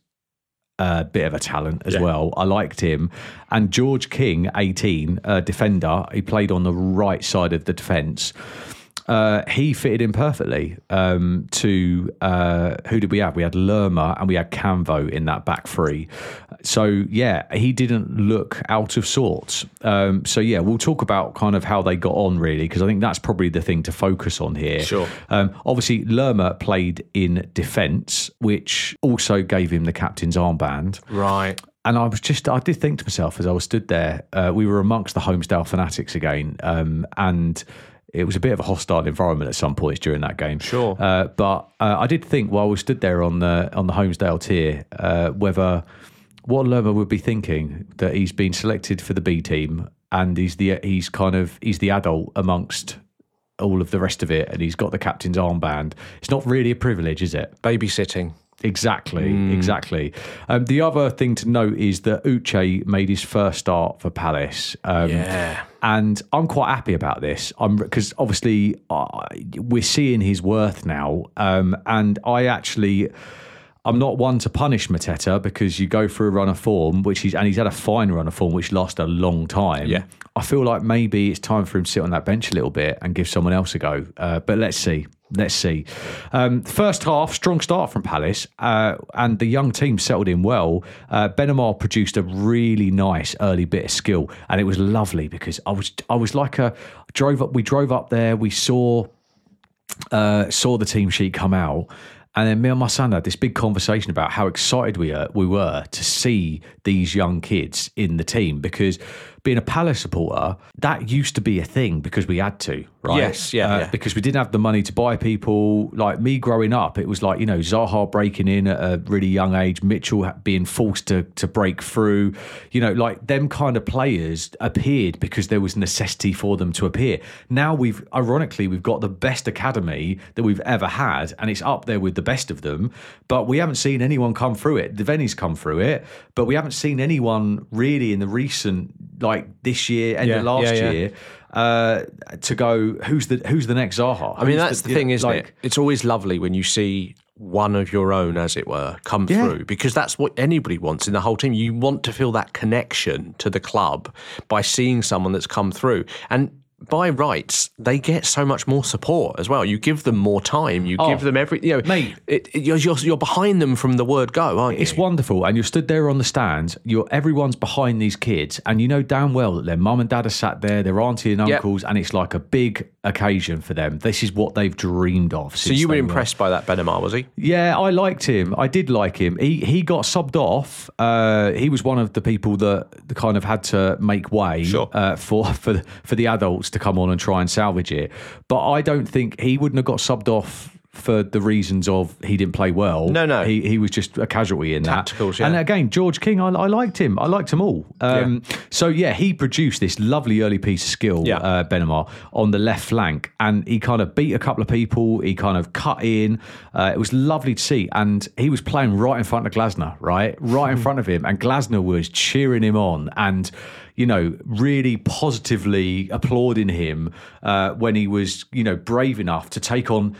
S1: a bit of a talent as well. I liked him. And George King, eighteen, a defender, he played on the right side of the defence. Uh, he fitted in perfectly um, to uh, who did we have? We had Lerma and we had Canvo in that back three. So yeah, he didn't look out of sorts. Um, so yeah, we'll talk about kind of how they got on really, because I think that's probably the thing to focus on here.
S2: Sure.
S1: Um, obviously, Lerma played in defence, which also gave him the captain's armband.
S2: Right.
S1: And I was just, I did think to myself as I was stood there, uh, we were amongst the Homesdale fanatics again, um, and it was a bit of a hostile environment at some points during that game.
S2: Sure.
S1: Uh, but uh, I did think while we stood there on the on the Homesdale tier, uh, whether what Lerma would be thinking that he's been selected for the B team and he's the he's kind of he's the adult amongst all of the rest of it, and he's got the captain's armband. It's not really a privilege, is it?
S2: Babysitting.
S1: Exactly, exactly. Um, the other thing to note is that Uche made his first start for Palace. Um,
S2: Yeah.
S1: And I'm quite happy about this. I'm because obviously uh, we're seeing his worth now. Um, and I actually, I'm not one to punish Mateta because you go through a run of form, which he's and he's had a fine run of form, which lasted a long time.
S2: Yeah.
S1: I feel like maybe it's time for him to sit on that bench a little bit and give someone else a go. Uh, but let's see. Let's see. Um, first half, strong start from Palace, uh, and the young team settled in well. Uh, Benamar produced a really nice early bit of skill, and it was lovely because I was I was like a drove up. We drove up there. We saw uh, saw the team sheet come out. And then me and my son had this big conversation about how excited we are, we were to see these young kids in the team because being a Palace supporter, that used to be a thing because we had to, right?
S2: Yes, yeah,
S1: uh,
S2: yeah.
S1: Because we didn't have the money to buy people. Like me growing up, it was like, you know, Zaha breaking in at a really young age, Mitchell being forced to to break through. You know, like them kind of players appeared because there was necessity for them to appear. Now we've, ironically, we've got the best academy that we've ever had, and it's up there with the best of them. But we haven't seen anyone come through it. Devaney's come through it, but we haven't seen anyone really in the recent, like this year and
S2: Yeah,
S1: the last
S2: yeah, yeah.
S1: year, uh, to go, who's the who's the next Zaha?
S2: I mean,
S1: Who's
S2: that's the,
S1: you
S2: thing,
S1: know,
S2: isn't
S1: like,
S2: it? It's always lovely when you see one of your own, as it were, come
S1: Yeah.
S2: through, because that's what anybody wants in the whole team. You want to feel that connection to the club by seeing someone that's come through. And by rights, they get so much more support as well. You give them more time. You
S1: Oh,
S2: give them every, you know,
S1: mate.
S2: It, it, you're, you're you're behind them from the word go, aren't you?
S1: It's wonderful, and you're stood there on the stands. You're everyone's behind these kids, and you know damn well that their mum and dad are sat there, their auntie and
S2: Yep.
S1: uncles, and it's like a big occasion for them. This is what they've dreamed of.
S2: So you were impressed by that Benamar, was he?
S1: Yeah, I liked him. I did like him. He he got subbed off. Uh, he was one of the people that kind of had to make way
S2: Sure.
S1: uh, for for for the adults to come on and try and salvage it. But I don't think he wouldn't have got subbed off for the reasons of he didn't play well.
S2: No, no.
S1: He he was just a casualty in that.
S2: Tacticals, yeah.
S1: And again, George King, I, I liked him. I liked them all. Um, So yeah, he produced this lovely early piece of skill,
S2: Yeah.
S1: uh, Benamar, on the left flank, and he kind of beat a couple of people. He kind of cut in. Uh, it was lovely to see, and he was playing right in front of Glasner, right, right in front of him, and Glasner was cheering him on and, you know, really positively applauding him uh, when he was, you know, brave enough to take on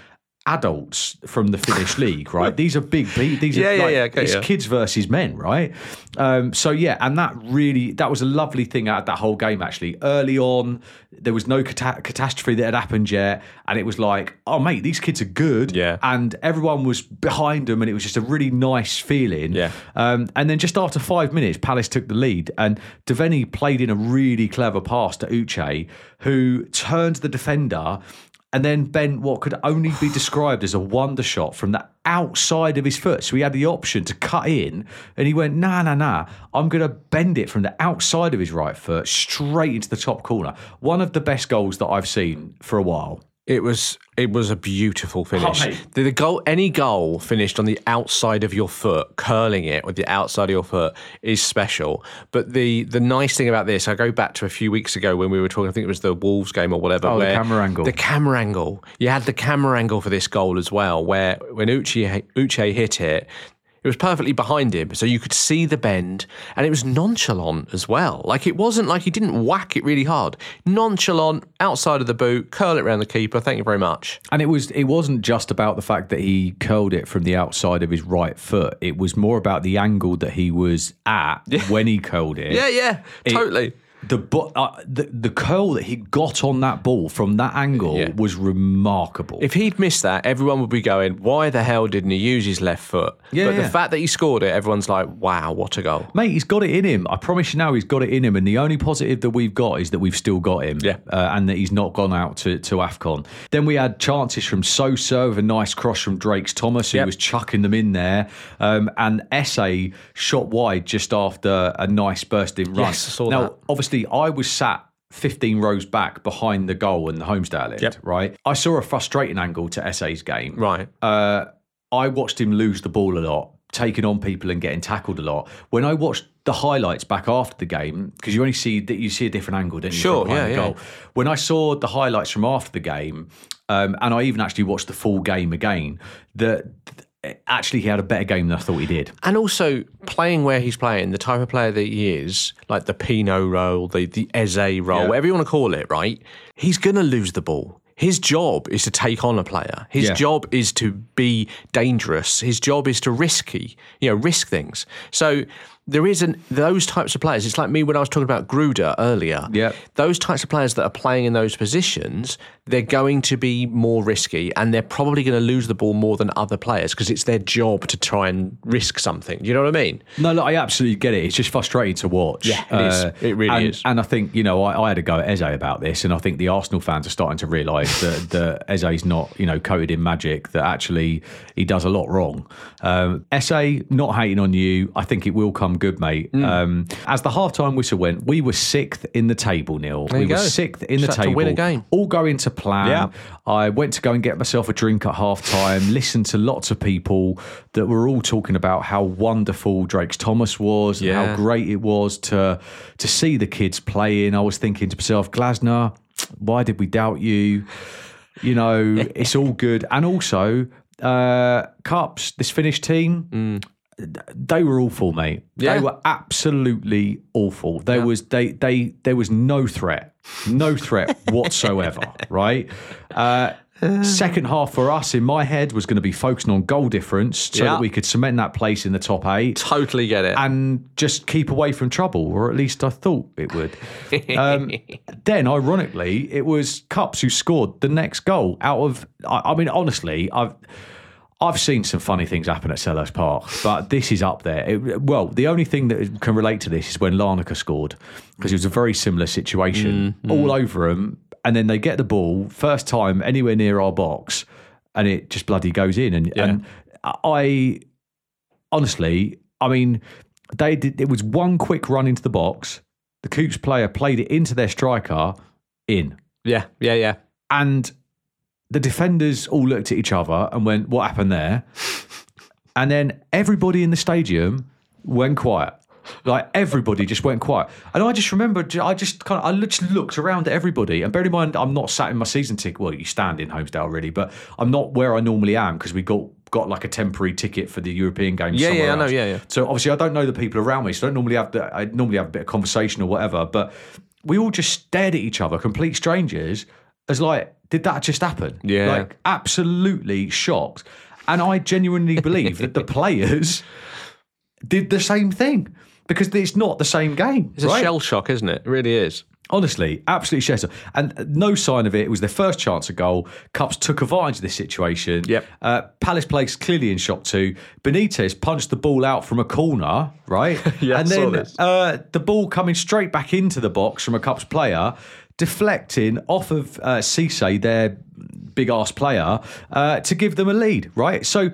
S1: adults from the Finnish league, right? These are big beat. These
S2: Yeah,
S1: are
S2: yeah,
S1: like,
S2: yeah, okay,
S1: it's
S2: yeah.
S1: kids versus men, right? Um, so yeah, and that really, that was a lovely thing out of that whole game. Actually, early on, there was no cata- catastrophe that had happened yet, and it was like, oh mate, these kids are good,
S2: Yeah.
S1: and everyone was behind them, and it was just a really nice feeling.
S2: Yeah.
S1: Um, and then just after five minutes, Palace took the lead, and Devaney played in a really clever pass to Uche, who turned the defender. And then bent what could only be described as a wonder shot from the outside of his foot. So he had the option to cut in, and he went, nah, nah, nah. I'm going to bend it from the outside of his right foot straight into the top corner. One of the best goals that I've seen for a while.
S2: It was it was a beautiful finish.
S1: Oh, mate.
S2: the, the goal, any goal finished on the outside of your foot, curling it with the outside of your foot, is special. But the the nice thing about this, I go back to a few weeks ago when we were talking. I think it was the Wolves game or whatever.
S1: Oh, the
S2: where
S1: camera angle.
S2: The camera angle. You had the camera angle for this goal as well, where when Uche Uche hit it. It was perfectly behind him, so you could see the bend, and it was nonchalant as well. Like, it wasn't like he didn't whack it really hard. Nonchalant, outside of the boot, curl it around the keeper. Thank you very much.
S1: And it was it wasn't just about the fact that he curled it from the outside of his right foot. It was more about the angle that he was at when he curled it.
S2: Yeah, yeah,
S1: It-
S2: totally.
S1: The, bo- uh, the the curl that he got on that ball from that angle
S2: Yeah.
S1: was remarkable.
S2: If he'd missed that, everyone would be going, why the hell didn't he use his left foot?
S1: Yeah,
S2: but
S1: yeah.
S2: the fact that he scored it, everyone's like, wow, what a goal.
S1: Mate, he's got it in him. I promise you now, he's got it in him. And the only positive that we've got is that we've still got him.
S2: Yeah.
S1: Uh, and that he's not gone out to, to AFCON. Then we had chances from Sosa with a nice cross from Drake's Thomas, who
S2: Yep.
S1: was chucking them in there. Um, and Esse shot wide just after a nice bursting run.
S2: Yes, I saw
S1: now,
S2: that.
S1: obviously, I was sat fifteen rows back behind the goal and the Homestay end,
S2: Yep.
S1: right? I saw a frustrating angle to Esse's game.
S2: Right.
S1: Uh, I watched him lose the ball a lot, taking on people and getting tackled a lot. When I watched the highlights back after the game, because you only see that you see a different angle, don't you?
S2: Sure,
S1: from behind
S2: yeah,
S1: the
S2: yeah.
S1: goal. When I saw the highlights from after the game, um, and I even actually watched the full game again, that actually he had a better game than I thought he did.
S2: And also, playing where he's playing, the type of player that he is, like the Pinot role, the, the Eze role,
S1: Yeah.
S2: whatever you want to call it, right? He's going to lose the ball. His job is to take on a player. His
S1: Yeah.
S2: job is to be dangerous. His job is to risky, you know, risk things. So there isn't those types of players. It's like me when I was talking about Gruder earlier.
S1: Yep.
S2: Those types of players that are playing in those positions, they're going to be more risky, and they're probably going to lose the ball more than other players because it's their job to try and risk something. You know what I mean?
S1: No, look, I absolutely get it. It's just frustrating to watch.
S2: Yeah, it is. It really
S1: and,
S2: is.
S1: And I think, you know, I, I had a go at Eze about this, and I think the Arsenal fans are starting to realise that, that Eze's not, you know, coated in magic, that actually he does a lot wrong. Um, Eze, not hating on you. I think it will come I'm good, mate. Mm. Um, as the halftime whistle went, we were sixth in the table, Neil.
S2: There
S1: we
S2: you
S1: were
S2: go.
S1: sixth in
S2: Just
S1: the
S2: had to
S1: table.
S2: win a game.
S1: All going to plan.
S2: Yeah.
S1: I went to go and get myself a drink at halftime, listened to lots of people that were all talking about how wonderful Drake's Thomas was and
S2: Yeah.
S1: how great it was to to see the kids playing. I was thinking to myself, Glasner, why did we doubt you? You know, it's all good. And also, uh, Cups, this Finnish team,
S2: Mm.
S1: they were awful, mate.
S2: Yeah.
S1: They were absolutely awful. There
S2: Yeah.
S1: was they they there was no threat, no threat whatsoever. Right. Uh, second half for us, in my head, was going to be focusing on goal difference so
S2: Yeah.
S1: that we could cement that place in the top eight.
S2: Totally get it.
S1: And just keep away from trouble, or at least I thought it would. Um, then, ironically, it was Cups who scored the next goal out of. I, I mean, honestly, I've I've seen some funny things happen at Selhurst Park, but this is up there. It, well, the only thing that can relate to this is when Larnaca scored, because it was a very similar situation,
S2: Mm,
S1: all over them, and then they get the ball first time anywhere near our box, and it just bloody goes in. And,
S2: Yeah.
S1: and I honestly, I mean, they did. It was one quick run into the box. The Coops player played it into their striker, in,
S2: yeah, yeah, yeah.
S1: and the defenders all looked at each other and went, "What happened there?" And then everybody in the stadium went quiet. Like everybody just went quiet. And I just remember, I just kind of, I just looked around at everybody. And bear in mind, I'm not sat in my season ticket. Well, you stand in Homesdale really, but I'm not where I normally am because we got got like a temporary ticket for the European games.
S2: Yeah,
S1: somewhere
S2: yeah, I know,
S1: else.
S2: yeah, yeah.
S1: So obviously, I don't know the people around me. So I don't normally have the, I normally have a bit of conversation or whatever. But we all just stared at each other, complete strangers, as like, did that just happen?
S2: Yeah.
S1: Like absolutely shocked. And I genuinely believe that the players did the same thing because it's not the same game.
S2: It's
S1: right?
S2: a shell shock, isn't it? It really is.
S1: Honestly, absolutely shell shock. And no sign of it. It was their first chance of goal. Cups took advantage of this situation.
S2: Yep.
S1: Uh, Palace players clearly in shock too. Benitez punched the ball out from a corner, right?
S2: Yeah, I
S1: and
S2: saw
S1: then
S2: this.
S1: uh, the ball coming straight back into the box from a Cups player, deflecting off of uh, Cisse, their big ass player, uh, to give them a lead, right? So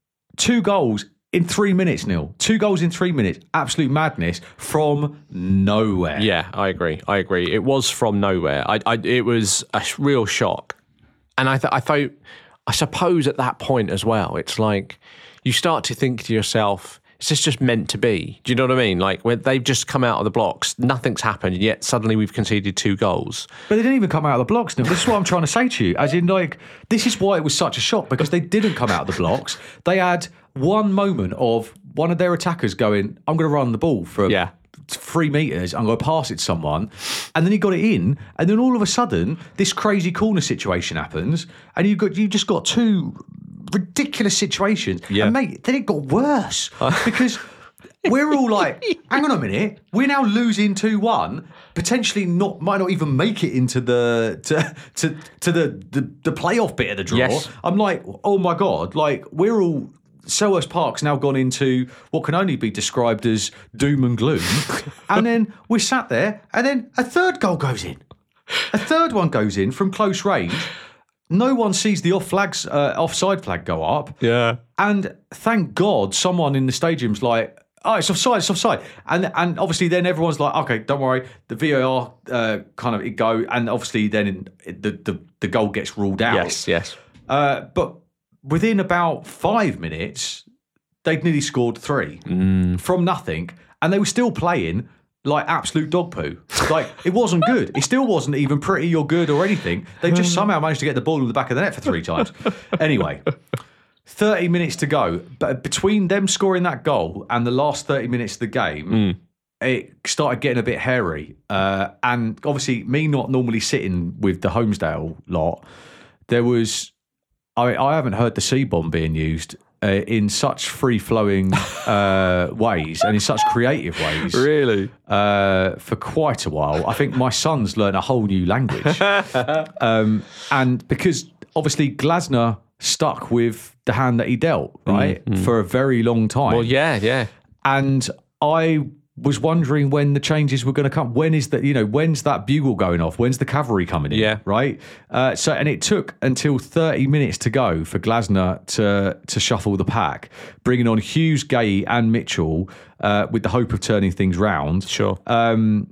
S1: two goals in three minutes, Neil. Two goals in three minutes. Absolute madness from nowhere.
S2: Yeah, I agree. I agree. It was from nowhere. I, I it was a sh- real shock, and I, th- I thought, I suppose at that point as well, it's like you start to think to yourself, is this just meant to be? Do you know what I mean? Like when they've just come out of the blocks, nothing's happened, and yet suddenly we've conceded two goals.
S1: But they didn't even come out of the blocks, Neil. This is what I'm trying to say to you. As in, like, this is why it was such a shock, because they didn't come out of the blocks. They had one moment of one of their attackers going, I'm going to run the ball for
S2: Yeah.
S1: three metres, I'm going to pass it to someone. And then he got it in, and then all of a sudden, this crazy corner situation happens, and you got you just got two ridiculous situations.
S2: Yeah.
S1: And mate, then it got worse because we're all like, hang on a minute, we're now losing two one, potentially not might not even make it into the to to, to the, the the playoff bit of the draw.
S2: Yes.
S1: I'm like, oh my God, like we're all Selhurst Park's now gone into what can only be described as doom and gloom. And then we're sat there, and then a third goal goes in. A third one goes in from close range. No one sees the off flags, uh, offside flag go up.
S2: Yeah.
S1: And thank God someone in the stadium's like, oh, it's offside, it's offside. And and obviously then everyone's like, okay, don't worry. The V A R uh, kind of it go. And obviously then it, the, the, the goal gets ruled out.
S2: Yes, yes.
S1: Uh, but within about five minutes, they'd nearly scored three from nothing. And they were still playing like absolute dog poo. Like, it wasn't good. It still wasn't even pretty or good or anything. They just somehow managed to get the ball in the back of the net for three times. Anyway, thirty minutes to go. But between them scoring that goal and the last thirty minutes of the game, mm. it started getting a bit hairy. Uh, and obviously, me not normally sitting with the Homesdale lot, there was... I, I haven't heard the C-bomb being used uh, in such free-flowing uh, ways and in such creative ways.
S2: Really?
S1: Uh, for quite a while. I think my son's learned a whole new language. um, and because obviously Glasner stuck with the hand that he dealt, right, mm, mm. for a very long time.
S2: Well, yeah, yeah.
S1: And I was wondering when the changes were going to come. When is that, you know, when's that bugle going off? When's the cavalry coming in?
S2: Yeah.
S1: Right? Uh, so, and it took until thirty minutes to go for Glasner to to shuffle the pack, bringing on Hughes, Gay and Mitchell uh, with the hope of turning things round.
S2: Sure.
S1: Um,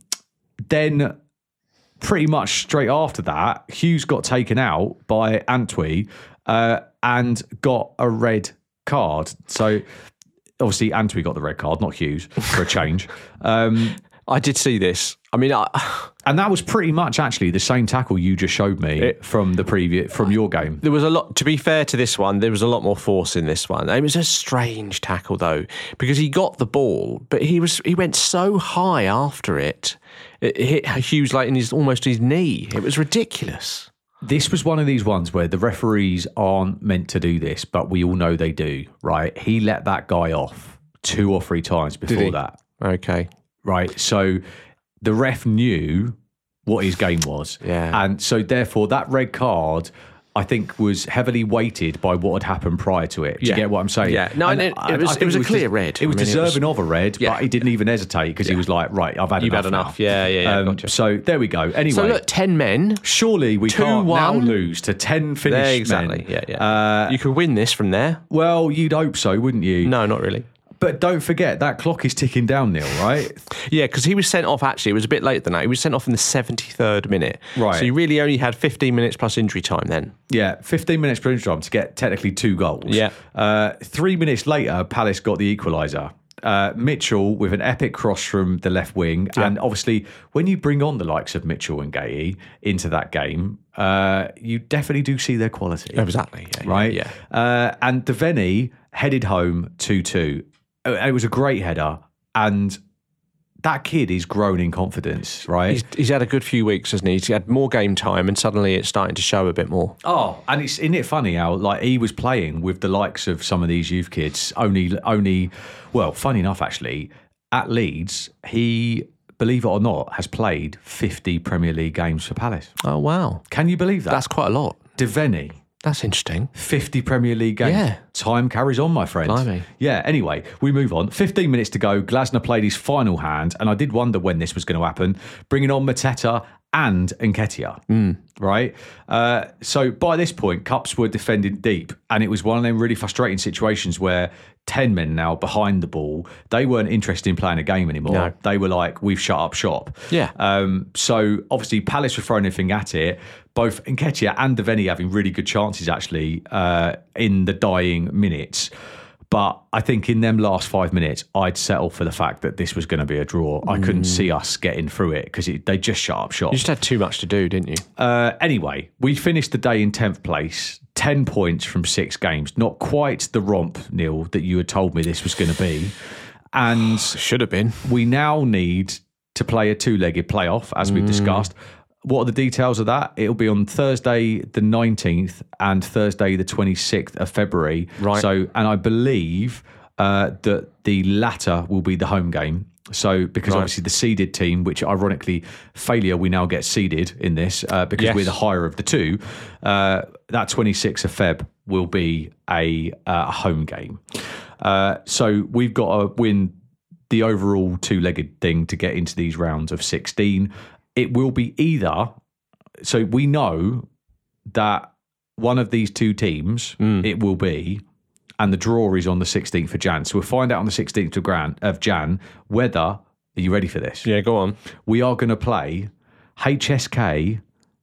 S1: then pretty much straight after that, Hughes got taken out by Antwi uh, and got a red card. So obviously Antwi got the red card, not Hughes, for a change. Um,
S2: I did see this. I mean, I,
S1: and that was pretty much actually the same tackle you just showed me
S2: It-
S1: from the previous from your game.
S2: there was a lot, to be fair to this one, there was a lot more force in this one. It was a strange tackle though, because he got the ball, but he was he went so high after it, it hit Hughes like in his almost his knee. It was ridiculous.
S1: This was one of these ones where the referees aren't meant to do this, but we all know they do, right? He let that guy off two or three times before
S2: he?
S1: that.
S2: Okay.
S1: Right. So the ref knew what his game was.
S2: Yeah.
S1: And so therefore that red card, I think, was heavily weighted by what had happened prior to it. Do you
S2: Yeah.
S1: get what I'm saying?
S2: Yeah. No,
S1: And
S2: it-
S1: I-
S2: it was-
S1: I
S2: it
S1: think
S2: was a clear
S1: des-
S2: red.
S1: It was
S2: I mean, it
S1: deserving
S2: was-
S1: of a red,
S2: Yeah.
S1: but he didn't even hesitate because he was like, right, I've had
S2: You've
S1: enough
S2: had enough.
S1: now.
S2: Yeah, yeah, yeah,
S1: Um,
S2: gotcha.
S1: So there we go. Anyway.
S2: So look, ten men.
S1: Surely we
S2: two,
S1: can't now
S2: one.
S1: lose to ten finished
S2: There, exactly.
S1: men.
S2: Yeah, yeah.
S1: Uh,
S2: you could win this from there.
S1: well, you'd hope so, wouldn't you?
S2: No, not really.
S1: But don't forget, that clock is ticking down, Neil, right?
S2: Yeah, because he was sent off, actually, it was a bit later than that. He was sent off in the seventy-third minute.
S1: Right.
S2: So he really only had fifteen minutes plus injury time then.
S1: Yeah, fifteen minutes per injury time to get technically two goals.
S2: Yeah.
S1: Uh, three minutes later, Palace got the equaliser. Uh, Mitchell with an epic cross from the left wing.
S2: Yeah.
S1: And obviously, when you bring on the likes of Mitchell and Gay into that game, uh, you definitely do see their quality.
S2: Exactly. Yeah,
S1: Right?
S2: Yeah.
S1: Uh, and Devaney headed home two two. It was a great header. And that kid is grown in confidence, right?
S2: He's, he's had a good few weeks, hasn't he? He's had more game time and suddenly it's starting to show a bit more.
S1: Oh, and it's isn't it funny how like he was playing with the likes of some of these youth kids. Only, only, well, funny enough, actually, at Leeds, he, believe it or not, has played fifty Premier League games for Palace.
S2: Oh, wow.
S1: Can you believe that?
S2: That's quite a lot.
S1: Devaney,
S2: That's interesting.
S1: fifty Premier League games.
S2: Yeah.
S1: Time carries on, my friend.
S2: Blimey.
S1: Yeah, anyway, we move on. fifteen minutes to go. Glasner played his final hand, and I did wonder when this was going to happen, bringing on Mateta and Nketiah, mm. right? Uh, so by this point, Cups were defending deep, and it was one of them really frustrating situations where ten men now behind the ball, they weren't interested in playing a game anymore.
S2: No.
S1: They were like, we've shut up shop.
S2: Yeah.
S1: Um, so obviously Palace were throwing everything at it. Both Nketiah and Devaney having really good chances actually uh, in the dying minutes. But I think in them last five minutes, I'd settle for the fact that this was going to be a draw. I couldn't see us getting through it because they just shut up shop.
S2: You just had too much to do, didn't you?
S1: Uh, anyway, we finished the day in tenth place, ten points from six games. Not quite the romp, Neil, that you had told me this was going to be. And
S2: Should have been.
S1: we now need to play a two-legged playoff, as we've discussed. What are the details of that? It'll be on Thursday the nineteenth and Thursday the twenty-sixth of February.
S2: Right.
S1: So, and I believe uh, that the latter will be the home game. So, because
S2: Right.
S1: obviously the seeded team, which ironically, failure, we now get seeded in this uh, because
S2: Yes.
S1: we're the higher of the two. Uh, that twenty-sixth of Feb will be a uh, home game. Uh, so we've got to win the overall two-legged thing to get into these rounds of sixteen. It will be either, so we know that one of these two teams, it will be, and the draw is on the sixteenth of Jan. So we'll find out on the sixteenth of Jan, of Jan whether, are you ready for this?
S2: Yeah, go on.
S1: We are going to play H S K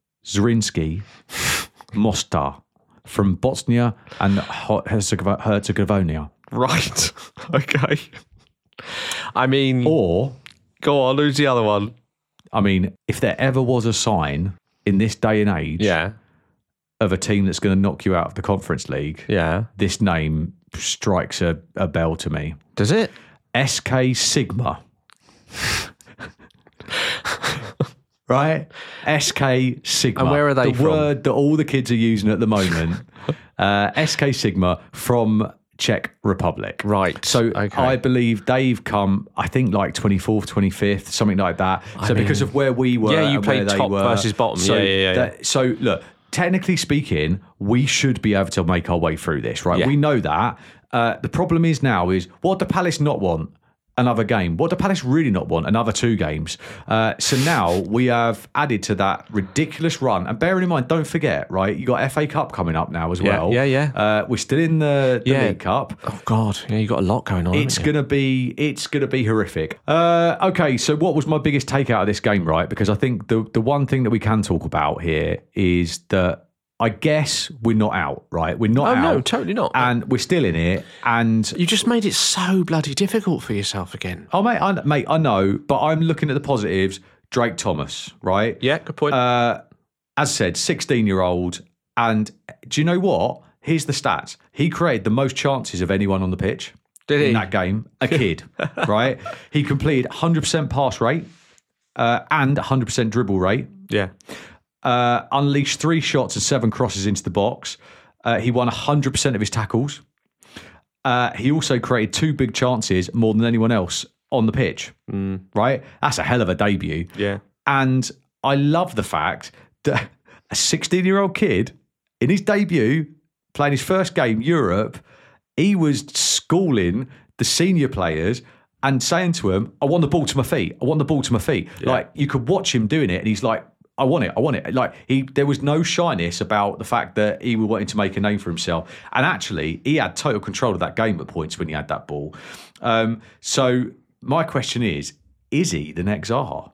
S1: Zrinski Mostar from Bosnia and Herzegovina. Herzegovina.
S2: Right. Okay. I mean,
S1: Or,
S2: go on, who's the other one?
S1: I mean, if there ever was a sign in this day and age
S2: Yeah.
S1: of a team that's going to knock you out of the Conference League,
S2: Yeah.
S1: this name strikes a, a bell to me.
S2: Does it?
S1: S K Sigma. Right? S K Sigma.
S2: And where are they
S1: the
S2: from?
S1: word that all the kids are using at the moment. uh, S K Sigma from Czech Republic.
S2: Right.
S1: So
S2: Okay.
S1: I believe they've come, I think like twenty-fourth, twenty-fifth, something like that. So
S2: mean-
S1: because of where we were
S2: Yeah, you
S1: and
S2: played
S1: where they
S2: top
S1: were,
S2: versus bottom.
S1: So
S2: Yeah, yeah, yeah,
S1: that- So look, technically speaking, we should be able to make our way through this, right?
S2: Yeah.
S1: We know that. Uh, the problem is now is what do Palace not want? another game. What do Palace really not want? Another two games. Uh, so now we have added to that ridiculous run. And bearing in mind, don't forget, right, you got F A Cup coming up now as
S2: Yeah,
S1: well.
S2: yeah, yeah.
S1: Uh, we're still in the, the
S2: Yeah.
S1: League Cup.
S2: Oh God, yeah, you got a lot going on.
S1: It's
S2: haven't you?
S1: gonna be it's gonna be horrific. Uh, okay, so what was my biggest take out of this game, right? Because I think the the one thing that we can talk about here is that I guess we're not out, right? We're not
S2: Oh,
S1: out.
S2: no, totally not.
S1: And we're still in it. And
S2: You just made it so bloody difficult for yourself again.
S1: oh mate, I, mate, I know, but I'm looking at the positives. Drake Thomas, right?
S2: Yeah, good point.
S1: Uh, as said, sixteen year old, and do you know what? Here's the stats. He created the most chances of anyone on the pitch.
S2: Did he?
S1: In that game, a kid, right? He completed one hundred percent pass rate uh, and one hundred percent dribble rate.
S2: yeah.
S1: Uh, unleashed three shots and seven crosses into the box. Uh, he won one hundred percent of his tackles. Uh, he also created two big chances, more than anyone else on the pitch, mm. right? That's a hell of a debut.
S2: Yeah.
S1: And I love the fact that a sixteen-year-old kid, in his debut, playing his first game, Europe, he was schooling the senior players and saying to them, I want the ball to my feet. I want the ball to my feet.
S2: Yeah.
S1: Like, you could watch him doing it, and he's like, I want it. I want it. Like he, there was no shyness about the fact that he was wanting to make a name for himself. And actually, he had total control of that game at points when he had that ball. Um, so my question is: is he the next Zaha?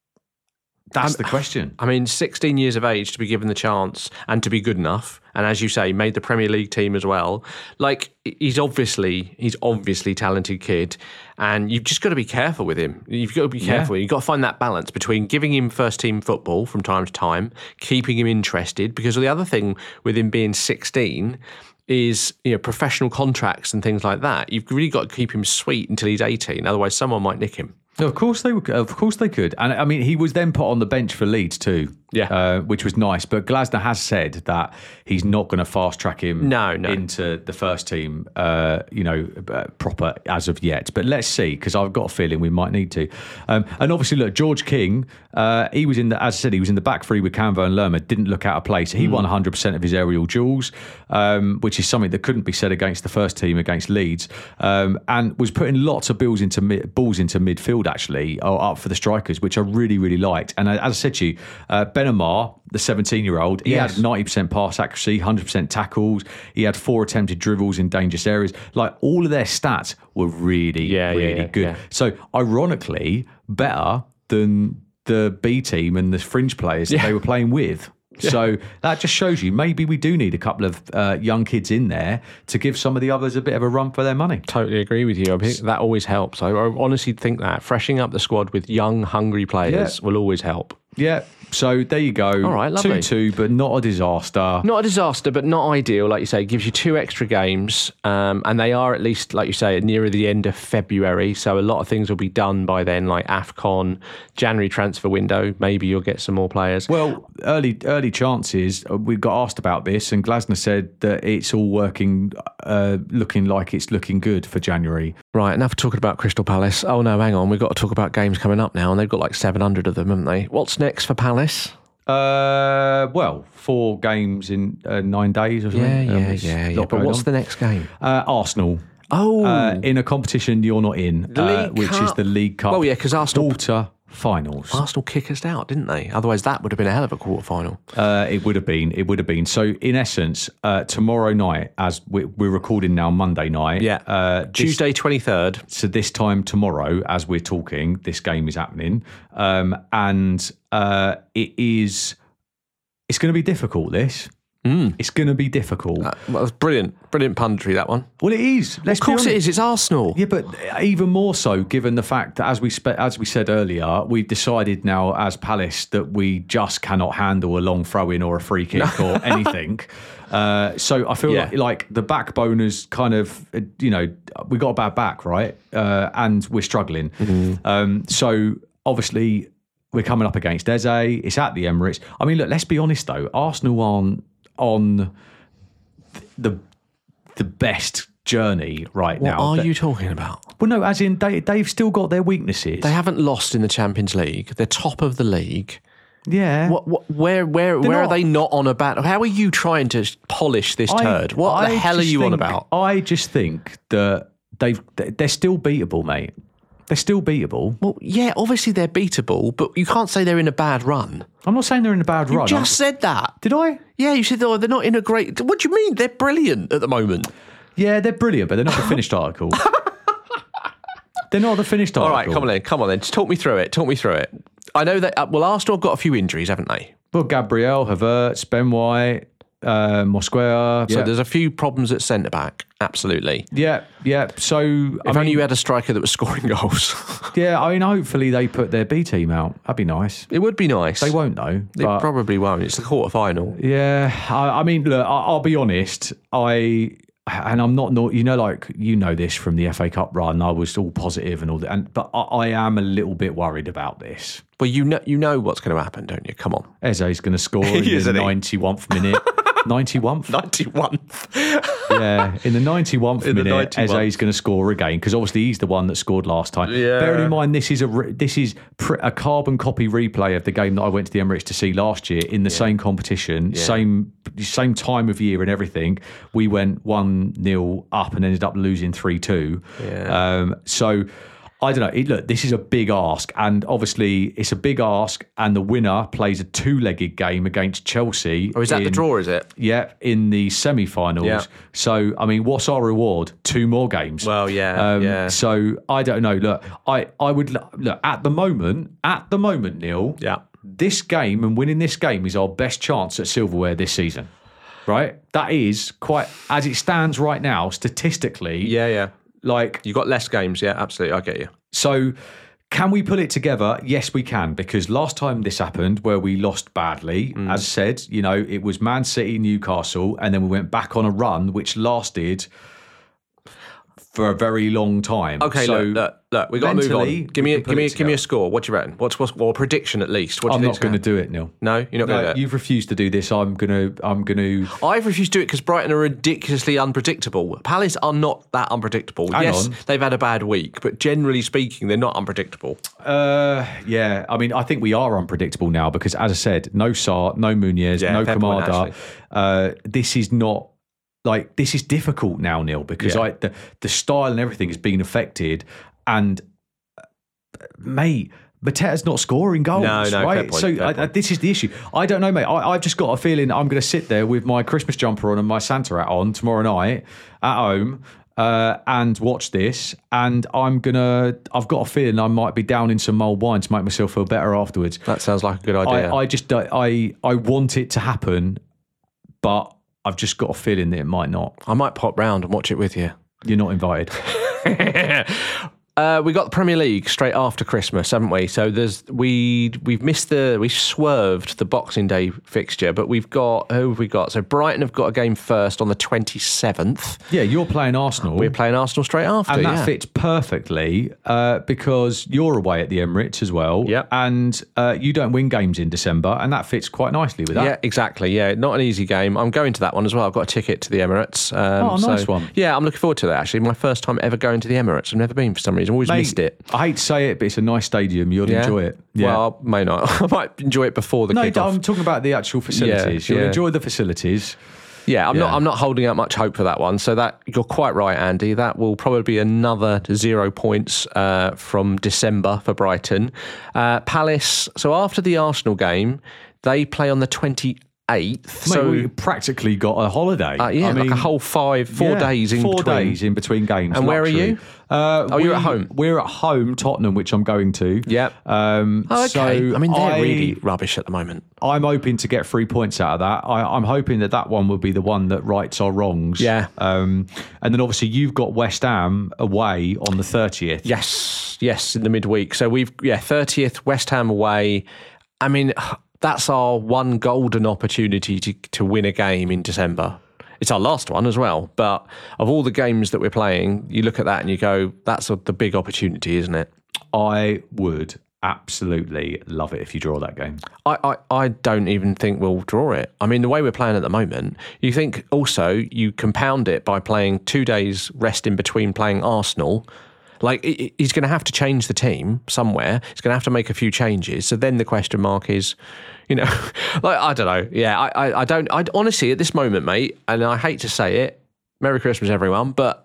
S1: That's
S2: Um,
S1: the question.
S2: I mean, sixteen years of age to be given the chance and to be good enough, and as you say, made the Premier League team as well. Like he's obviously, he's obviously a talented kid, and you've just got to be careful with him. You've got to be careful.
S1: Yeah.
S2: You've got to find that balance between giving him first team football from time to time, keeping him interested. Because the other thing with him being sixteen is, you know, professional contracts and things like that. You've really got to keep him sweet until he's eighteen, otherwise someone might nick him.
S1: No, of course they would. Of course they could. And I mean, he was then put on the bench for Leeds too.
S2: Yeah.
S1: uh, which was nice. But Glasner has said that he's not going to fast track him
S2: No, no.
S1: into the first team, uh, you know, uh, proper as of yet. But let's see, because I've got a feeling we might need to. Um, and obviously, look, George King, uh, he was in the, as I said, he was in the back three with Canvo and Lerma. Didn't look out of place. He mm. won one hundred percent of his aerial duels, um, which is something that couldn't be said against the first team against Leeds, um, and was putting lots of balls into mid, balls into midfield actually, or up for the strikers, which I really really liked. And as I said to you, uh, Benamar, the seventeen-year-old, he
S2: Yes.
S1: had ninety percent pass accuracy, one hundred percent tackles. He had four attempted dribbles in dangerous areas. Like, all of their stats were really,
S2: Yeah, yeah,
S1: really
S2: yeah,
S1: good.
S2: yeah.
S1: So, ironically, better than the B team and the fringe players that
S2: Yeah.
S1: they were playing with. So that just shows you maybe we do need a couple of uh, young kids in there to give some of the others a bit of a run for their money.
S2: Totally agree with you. I think that always helps. I, I honestly think that freshening up the squad with young, hungry players
S1: Yeah.
S2: will always help.
S1: Yeah. So there you go.
S2: All right, lovely.
S1: two two, but not a disaster.
S2: Not a disaster, but not ideal. Like you say, it gives you two extra games, um, and they are at least, like you say, nearer the end of February. So a lot of things will be done by then, like AFCON, January transfer window. Maybe you'll get some more players.
S1: Well, early early chances. uh, We got asked about this, and Glasner said that it's all working, uh, looking like it's looking good for January.
S2: Right, enough talking about Crystal Palace. Oh no, hang on. We've got to talk about games coming up now, and they've got like seven hundred of them, haven't they? What's next for Palace?
S1: Uh, well, four games in uh, nine days or something.
S2: Yeah,
S1: Um,
S2: yeah,
S1: there's
S2: yeah,
S1: a
S2: yeah.
S1: lot
S2: But
S1: going
S2: what's
S1: on.
S2: the next game?
S1: Uh, Arsenal.
S2: Oh,
S1: Uh, in a competition you're not in,
S2: The
S1: uh,
S2: League
S1: which is
S2: Cup.
S1: the League Cup.
S2: Well, yeah, 'cause Arsenal-
S1: quarter finals.
S2: Arsenal kick us out, didn't they? Otherwise, that would have been a hell of a quarter final.
S1: Uh, it would have been. It would have been. So, in essence, uh, tomorrow night, as we, we're recording now, Monday night.
S2: Yeah,
S1: Uh, this-
S2: Tuesday twenty-third.
S1: So this time tomorrow, as we're talking, this game is happening, um, and uh, it is. It's going to be difficult. This.
S2: Mm.
S1: It's going to be difficult.
S2: Uh, well, that's brilliant, brilliant punditry, that one.
S1: well, it is. Let's
S2: Of course
S1: be
S2: it
S1: honest.
S2: is. It's Arsenal.
S1: Yeah, but even more so, given the fact that, as we spe- as we said earlier, we've decided now as Palace that we just cannot handle a long throw in or a free kick or anything. Uh, so I feel
S2: Yeah.
S1: like, like the backbone is kind of, uh, you know, we got a bad back, right? Uh, and we're struggling.
S2: Mm-hmm.
S1: Um, so obviously we're coming up against Eze. It's at the Emirates. I mean, look, let's be honest though. Arsenal aren't on the the best journey right
S2: What
S1: now.
S2: are
S1: They-
S2: you talking about?
S1: well, no, as in they, they've still got their weaknesses.
S2: They haven't lost in the Champions League. They're top of the league.
S1: yeah.
S2: What? What? Where? Where?
S1: They're
S2: where are
S1: not.
S2: they not on a battle? How are you trying to polish this turd? What
S1: I
S2: the hell are
S1: just
S2: you on
S1: think-
S2: about?
S1: I just think that they've they're still beatable, mate. They're still beatable.
S2: Well, yeah, obviously they're beatable, but you can't say they're in a bad run.
S1: I'm not saying they're in a bad
S2: You
S1: run.
S2: just
S1: I'm-
S2: said that.
S1: Did I?
S2: Yeah, you said, oh, they're not in a great... What do you mean? They're brilliant at the moment.
S1: Yeah, they're brilliant, but they're not the finished article. They're not the finished article.
S2: All right, come on then, come on then. Just talk me through it. Talk me through it. I know that, uh, well, Arsenal have got a few injuries, haven't they?
S1: Well, Gabriel, Havertz, Ben White, uh, Mosquera.
S2: So
S1: Yeah.
S2: there's a few problems at centre-back, absolutely.
S1: yeah, yeah. So,
S2: If
S1: I
S2: only
S1: mean,
S2: you had a striker that was scoring goals.
S1: yeah, I mean, hopefully they put their B team out. That'd be nice.
S2: It would be nice.
S1: They won't, though.
S2: They
S1: but-
S2: probably won't. It's the quarter-final.
S1: Yeah, I, I mean, look, I, I'll be honest. I and I'm not, not, you know, like you know this from the F A Cup run. I was all positive and all that, and but I, I am a little bit worried about this.
S2: Well, you know, you know what's going to happen, don't you? Come on.
S1: Eze's going to score in the
S2: Isn't he?
S1: ninety-first minute. ninety-first?
S2: ninety-one.
S1: Yeah, in the ninety-first
S2: In the
S1: minute,
S2: ninety-first.
S1: Eze's going to score again because obviously he's the one that scored last time.
S2: Yeah.
S1: Bearing in mind, this is a re- this is pr- a carbon copy replay of the game that I went to the Emirates to see last year in the same competition, same same time of year and everything. We went one nil up and ended up losing three two.
S2: Yeah.
S1: Um, so. I don't know. It, look, this is a big ask, and obviously it's a big ask, and the winner plays a two-legged game against Chelsea.
S2: Or is that the
S1: in-
S2: draw, is it?
S1: Yeah, in the semi-finals.
S2: Yeah.
S1: So, I mean, what's our reward? Two more games.
S2: Well, yeah,
S1: Um,
S2: yeah.
S1: So, I don't know. Look, I, I would look at the moment. At the moment, Neil.
S2: Yeah.
S1: This game and winning this game is our best chance at silverware this season. Right. That is quite as it stands right now. Statistically.
S2: Yeah, yeah.
S1: Like
S2: You got less games, yeah, absolutely. I get you.
S1: so. Can we pull it together? Yes, we can, because last time this happened where we lost badly,
S2: Mm.
S1: as said, you know, it was Man City, Newcastle, and then we went back on a run which lasted for a very long time.
S2: Okay,
S1: so
S2: look, look, look, we got to move
S1: mentally,
S2: on. Give
S1: we
S2: me, a,
S1: can put
S2: give me,
S1: it
S2: give me a
S1: together.
S2: score. What do you reckon? What's, what's or a prediction at least? What do
S1: I'm
S2: you
S1: not
S2: think's
S1: going to
S2: gonna
S1: do it, Neil.
S2: No, you're not going to
S1: No,
S2: do it.
S1: you've refused to do this. I'm going to. I'm going to.
S2: I've refused to do it because Brighton are ridiculously unpredictable. Palace are not that unpredictable.
S1: Hang
S2: yes,
S1: on.
S2: they've had a bad week, but generally speaking, they're not unpredictable.
S1: Uh, yeah. I mean, I think we are unpredictable now because, as I said, no Sarr, no Muniz,
S2: Yeah,
S1: no
S2: fair point,
S1: Kamada.
S2: actually.
S1: Uh, this is not. Like this is difficult now, Neil, because
S2: Yeah.
S1: I the, the style and everything has been affected, and uh, mate, Mateta's not scoring goals,
S2: No, no, fair
S1: right?
S2: point,
S1: so
S2: fair
S1: I, I,
S2: point.
S1: this is the issue. I don't know, mate. I, I've just got a feeling I'm going to sit there with my Christmas jumper on and my Santa hat on tomorrow night at home. Uh, and watch this, and I'm gonna. I've got a feeling I might be down in some mulled wine to make myself feel better afterwards.
S2: That sounds like a good idea.
S1: I, I just don't- I I want it to happen, but I've just got a feeling that it might not.
S2: I might pop round and watch it with you.
S1: You're not invited.
S2: Uh, we got the Premier League straight after Christmas, haven't we? So there's we we've missed the we swerved the Boxing Day fixture, but we've got who have we got? So Brighton have got a game first on the twenty-seventh.
S1: Yeah, you're playing Arsenal.
S2: We're playing Arsenal straight after,
S1: and that
S2: yeah.
S1: fits perfectly uh, because you're away at the Emirates as well.
S2: Yep.
S1: And uh, you don't win games in December, and that fits quite nicely with that.
S2: Yeah, exactly. Yeah, not an easy game. I'm going to that one as well. I've got a ticket to the Emirates. Um,
S1: Oh, nice one.
S2: Yeah, I'm looking forward to that. Actually, my first time ever going to the Emirates. I've never been for some reason. I've always
S1: Mate,
S2: missed it.
S1: I hate to say it, but it's a nice stadium. You'll
S2: Yeah?
S1: enjoy it. Yeah.
S2: Well, I may not. I might enjoy it before the
S1: no,
S2: kick-off.
S1: I'm talking about the actual facilities.
S2: Yeah,
S1: You'll
S2: yeah.
S1: enjoy the facilities.
S2: Yeah, I'm
S1: Yeah.
S2: not. I'm not holding out much hope for that one. So that you're quite right, Andy. That will probably be another zero points uh, from December for Brighton. Uh, Palace. So after the Arsenal game, they play on the twenty-eighth.
S1: Mate,
S2: So
S1: we practically got a holiday.
S2: uh, yeah,
S1: I mean,
S2: like a whole five, four
S1: yeah,
S2: days in
S1: four
S2: between.
S1: days in between games.
S2: And where are
S1: luxury.
S2: you?
S1: Uh,
S2: Oh, you're
S1: we-
S2: at home.
S1: We're at home, Tottenham, which I'm going to.
S2: Yep.
S1: Um,
S2: Oh, okay.
S1: So
S2: I mean, they're
S1: I,
S2: really rubbish at the moment.
S1: I'm hoping to get three points out of that. I, I'm hoping that that one will be the one that rights our wrongs.
S2: Yeah.
S1: Um, and then obviously you've got West Ham away on the thirtieth.
S2: Yes, yes, in the midweek. So we've yeah, thirtieth West Ham away. I mean, that's our one golden opportunity to to win a game in December. It's our last one as well. But of all the games that we're playing, you look at that and you go, that's a, the big opportunity, isn't it?
S1: I would absolutely love it if you draw that game.
S2: I, I, I don't even think we'll draw it. I mean, the way we're playing at the moment, you think also you compound it by playing two days rest in between playing Arsenal. Like, i- i- he's going to have to change the team somewhere. He's going to have to make a few changes. So then the question mark is, you know, like, I don't know. Yeah, I, I, I don't, I honestly, at this moment, mate, and I hate to say it, Merry Christmas, everyone, but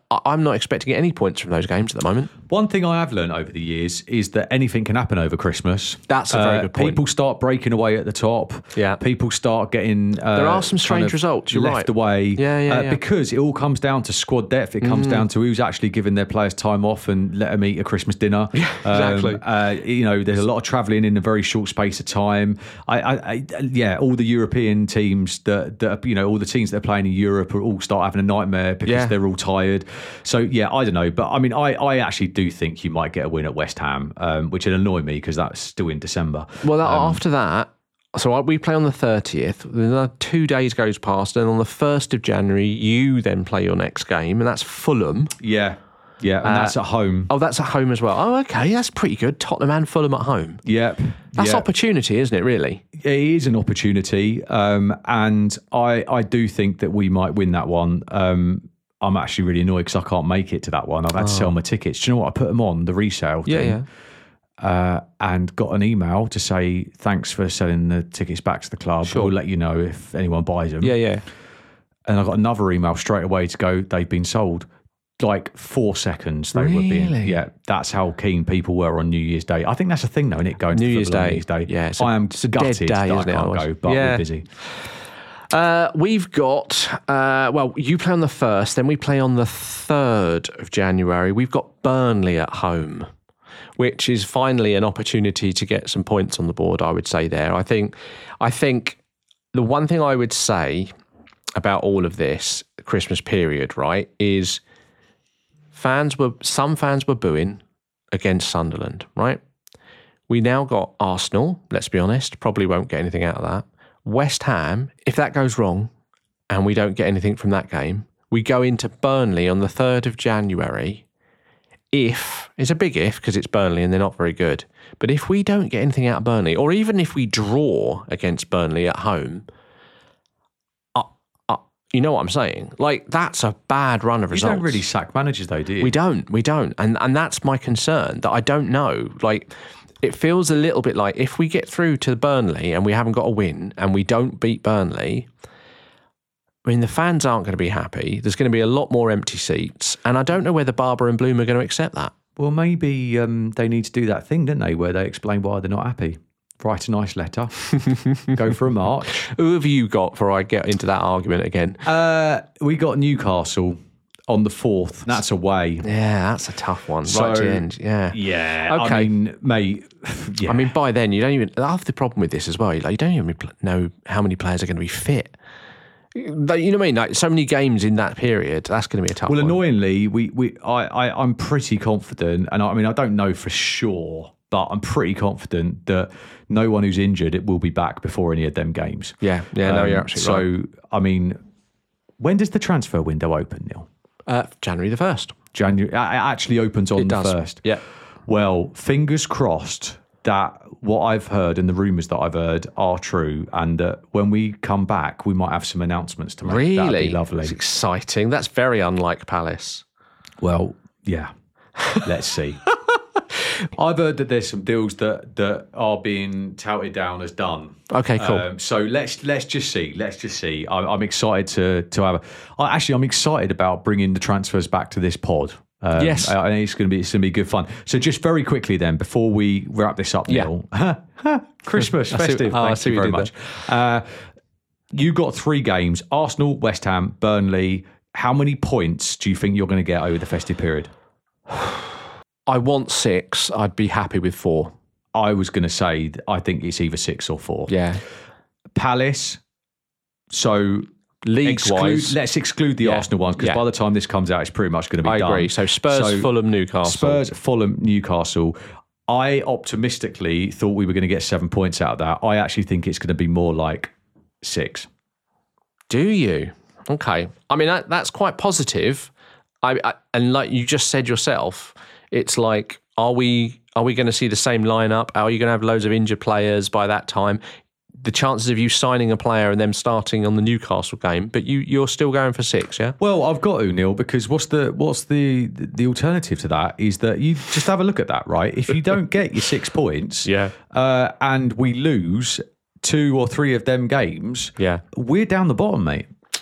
S2: I- I'm not expecting any points from those games at the moment.
S1: One thing I have learned over the years is that anything can happen over Christmas.
S2: That's a very good point.
S1: People start breaking away at the top.
S2: Yeah.
S1: People start getting. Uh,
S2: There are some strange
S1: kind of
S2: results, you're
S1: left
S2: right.
S1: away.
S2: Yeah, yeah,
S1: uh,
S2: yeah.
S1: Because it all comes down to squad depth. It comes down to who's actually giving their players time off and let them eat a Christmas dinner. Yeah,
S2: exactly.
S1: Um, uh, you know, there's a lot of travelling in a very short space of time. I, I, I yeah, all the European teams that, that you know, all the teams that are playing in Europe are all start having a nightmare because
S2: Yeah.
S1: they're all tired. So yeah, I don't know, but I mean, I, I actually do think you might get a win at West Ham, um, which would annoy me because that's still in December.
S2: Well, that, after that, so we play on the thirtieth. Then two days goes past, and on the first of January, you then play your next game, and that's Fulham.
S1: Yeah, yeah, and that's at home.
S2: Oh, that's at home as well. Oh, okay, that's pretty good. Tottenham and Fulham at home.
S1: Yep,
S2: That's
S1: yep.
S2: opportunity, isn't it? Really?
S1: It is an opportunity, um, and I I do think that we might win that one. Um, I'm actually really annoyed because I can't make it to that one. I've had to sell my tickets. Do you know what? I put them on the resale
S2: Yeah,
S1: thing,
S2: yeah.
S1: Uh, and got an email to say thanks for selling the tickets back to the club.
S2: Sure.
S1: We'll let you know if anyone buys them.
S2: Yeah, yeah.
S1: And I got another email straight away to go, they've been sold. Like four seconds they were being.
S2: Really?
S1: Yeah, that's how keen people were on New Year's Day. I think that's a thing though, isn't it? Going
S2: New
S1: to
S2: Year's
S1: football on
S2: Day.
S1: New Year's Day.
S2: Yeah, it's a-
S1: I am
S2: it's a dead
S1: gutted
S2: day,
S1: that I
S2: isn't it,
S1: can't
S2: otherwise?
S1: go, but
S2: Yeah.
S1: we're busy.
S2: Uh, we've got, uh, well, you play on the first, then we play on the third of January. We've got Burnley at home, which is finally an opportunity to get some points on the board, I would say there. I think, I think the one thing I would say about all of this Christmas period, right, is fans were, some fans were booing against Sunderland, right? We now got Arsenal, let's be honest, probably won't get anything out of that. West Ham, if that goes wrong and we don't get anything from that game, we go into Burnley on the third of January. If, it's a big if because it's Burnley and they're not very good, but if we don't get anything out of Burnley, or even if we draw against Burnley at home, uh, uh, you know what I'm saying? Like, that's a bad run of
S1: You
S2: results.
S1: don't really sack managers though, do you?
S2: We don't, we don't. And and that's my concern, that I don't know. Like, it feels a little bit like if we get through to Burnley and we haven't got a win and we don't beat Burnley, I mean, the fans aren't going to be happy. There's going to be a lot more empty seats. And I don't know whether Barber and Bloom are going to accept that.
S1: Well, maybe um, they need to do that thing, don't they, where they explain why they're not happy. Write a nice letter, go for a march.
S2: Who have you got before I get into that argument again?
S1: Uh, we got Newcastle on the fourth. That's away.
S2: Yeah, that's a tough one.
S1: So-
S2: right to the end. Yeah.
S1: Yeah.
S2: Okay.
S1: I mean, mate. Yeah.
S2: I mean, by then, you don't even, half the problem with this as well, like, you don't even pl- know how many players are going to be fit. You know what I mean? Like, so many games in that period, that's going to be a tough
S1: well,
S2: one.
S1: annoyingly, we, we I, I, I'm pretty confident, and I, I mean, I don't know for sure, but I'm pretty confident that no one who's injured it will be back before any of them games.
S2: Yeah, yeah, no, you're absolutely
S1: so, I mean, when does the transfer window open, Neil?
S2: Uh, January the first.
S1: January. It actually opens on
S2: It
S1: the
S2: does.
S1: first.
S2: Yeah.
S1: Well, fingers crossed that what I've heard and the rumours that I've heard are true, and that when we come back, we might have some announcements to make. That'd
S2: Really?
S1: be lovely.
S2: That's exciting. That's very unlike Palace.
S1: Well, yeah. Let's see. I've heard that there's some deals that, that are being touted down as done.
S2: Okay, cool.
S1: Um, so let's let's just see. Let's just see. I'm, I'm excited to to have. A, I, actually, I'm excited about bringing the transfers back to this pod. Um,
S2: Yes.
S1: I, I think it's going to be it's going to be good fun. So just very quickly then, before we wrap this up,
S2: Yeah.
S1: Neil. Christmas
S2: I see-
S1: festive.
S2: oh, I
S1: Thank
S2: see
S1: you
S2: what
S1: very
S2: you
S1: much.
S2: did
S1: Uh, you got three games: Arsenal, West Ham, Burnley. How many points do you think you're going to get over the festive period?
S2: I want six. I'd be happy with four.
S1: I was going to say I think it's either six or four.
S2: Yeah.
S1: Palace. So
S2: League
S1: exclude,
S2: wise,
S1: let's exclude the
S2: Yeah.
S1: Arsenal ones because
S2: Yeah.
S1: by the time this comes out, it's pretty much going to be
S2: I
S1: done.
S2: agree. So Spurs,
S1: So
S2: Fulham, Newcastle.
S1: Spurs, Fulham, Newcastle. I optimistically thought we were going to get seven points out of that. I actually think it's going to be more like six.
S2: Do you? Okay. I mean, that, that's quite positive. I, I and like you just said yourself, it's like, are we are we going to see the same lineup? Are you going to have loads of injured players by that time? The chances of you signing a player and them starting on the Newcastle game, but you you're still going for six, yeah?
S1: Well, I've got to, Neil, because what's the what's the the alternative to that is that you just have a look at that, right? If you don't get your six points,
S2: Yeah.
S1: uh, and we lose two or three of them games,
S2: Yeah.
S1: we're down the bottom, mate.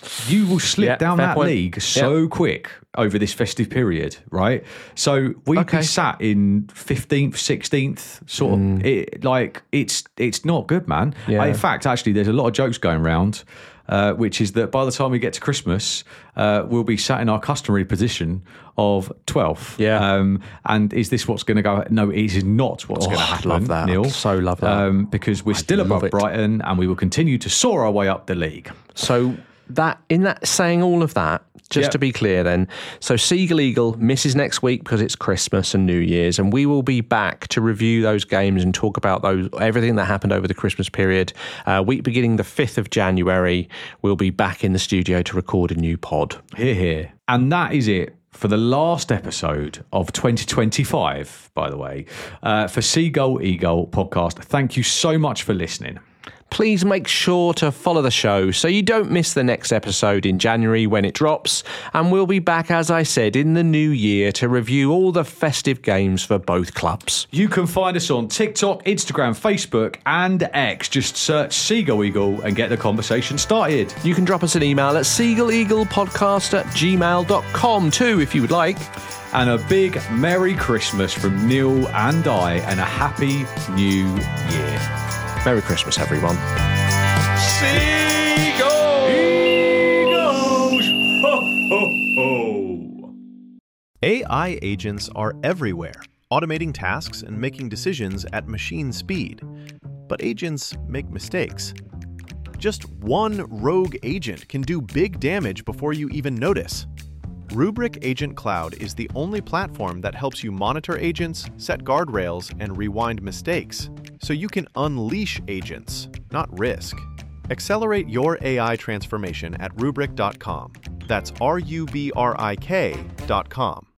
S1: you will slip
S2: Yeah,
S1: down
S2: fair
S1: that
S2: point.
S1: league so
S2: Yeah.
S1: quick over this festive period, right? So we'd
S2: Okay.
S1: be sat in fifteenth, sixteenth, sort of. It, like it's it's not good, man.
S2: Yeah.
S1: Uh, in fact, actually, there's a lot of jokes going around. Uh, which is that by the time we get to Christmas, uh, we'll be sat in our customary position of twelfth.
S2: Yeah.
S1: Um, and is this what's going to go? No, it is not what's
S2: Oh,
S1: going to
S2: I'd
S1: happen,
S2: love that.
S1: Neil.
S2: I'd so love that.
S1: Um, because we're still
S2: love
S1: above
S2: it.
S1: Brighton and we will continue to soar our way up the league.
S2: So that in that saying all of that, just
S1: Yep.
S2: to be clear then, so Seagull Eagle misses next week because it's Christmas and New Year's, and we will be back to review those games and talk about those everything that happened over the Christmas period. Uh, week beginning the fifth of January, we'll be back in the studio to record a new pod.
S1: Here, here. And that is it for the last episode of twenty twenty-five, by the way, uh, for Seagull Eagle podcast. Thank you so much for listening.
S2: Please make sure to follow the show so you don't miss the next episode in January when it drops. And we'll be back, as I said, in the new year to review all the festive games for both clubs.
S1: You can find us on TikTok, Instagram, Facebook, and X. Just search Seagull Eagle and get the conversation started.
S2: You can drop us an email at seagull-eagle-podcast at gmail dot com too, if you would like.
S1: And a big Merry Christmas from Neil and I, and a Happy New Year.
S2: Merry Christmas, everyone.
S1: Seagull Eagles! Ho, ho, ho.
S4: A I agents are everywhere, automating tasks and making decisions at machine speed. But agents make mistakes. Just one rogue agent can do big damage before you even notice. Rubrik Agent Cloud is the only platform that helps you monitor agents, set guardrails, and rewind mistakes, so you can unleash agents, not risk. Accelerate your A I transformation at rubrik dot com. That's R U B R I K dot com.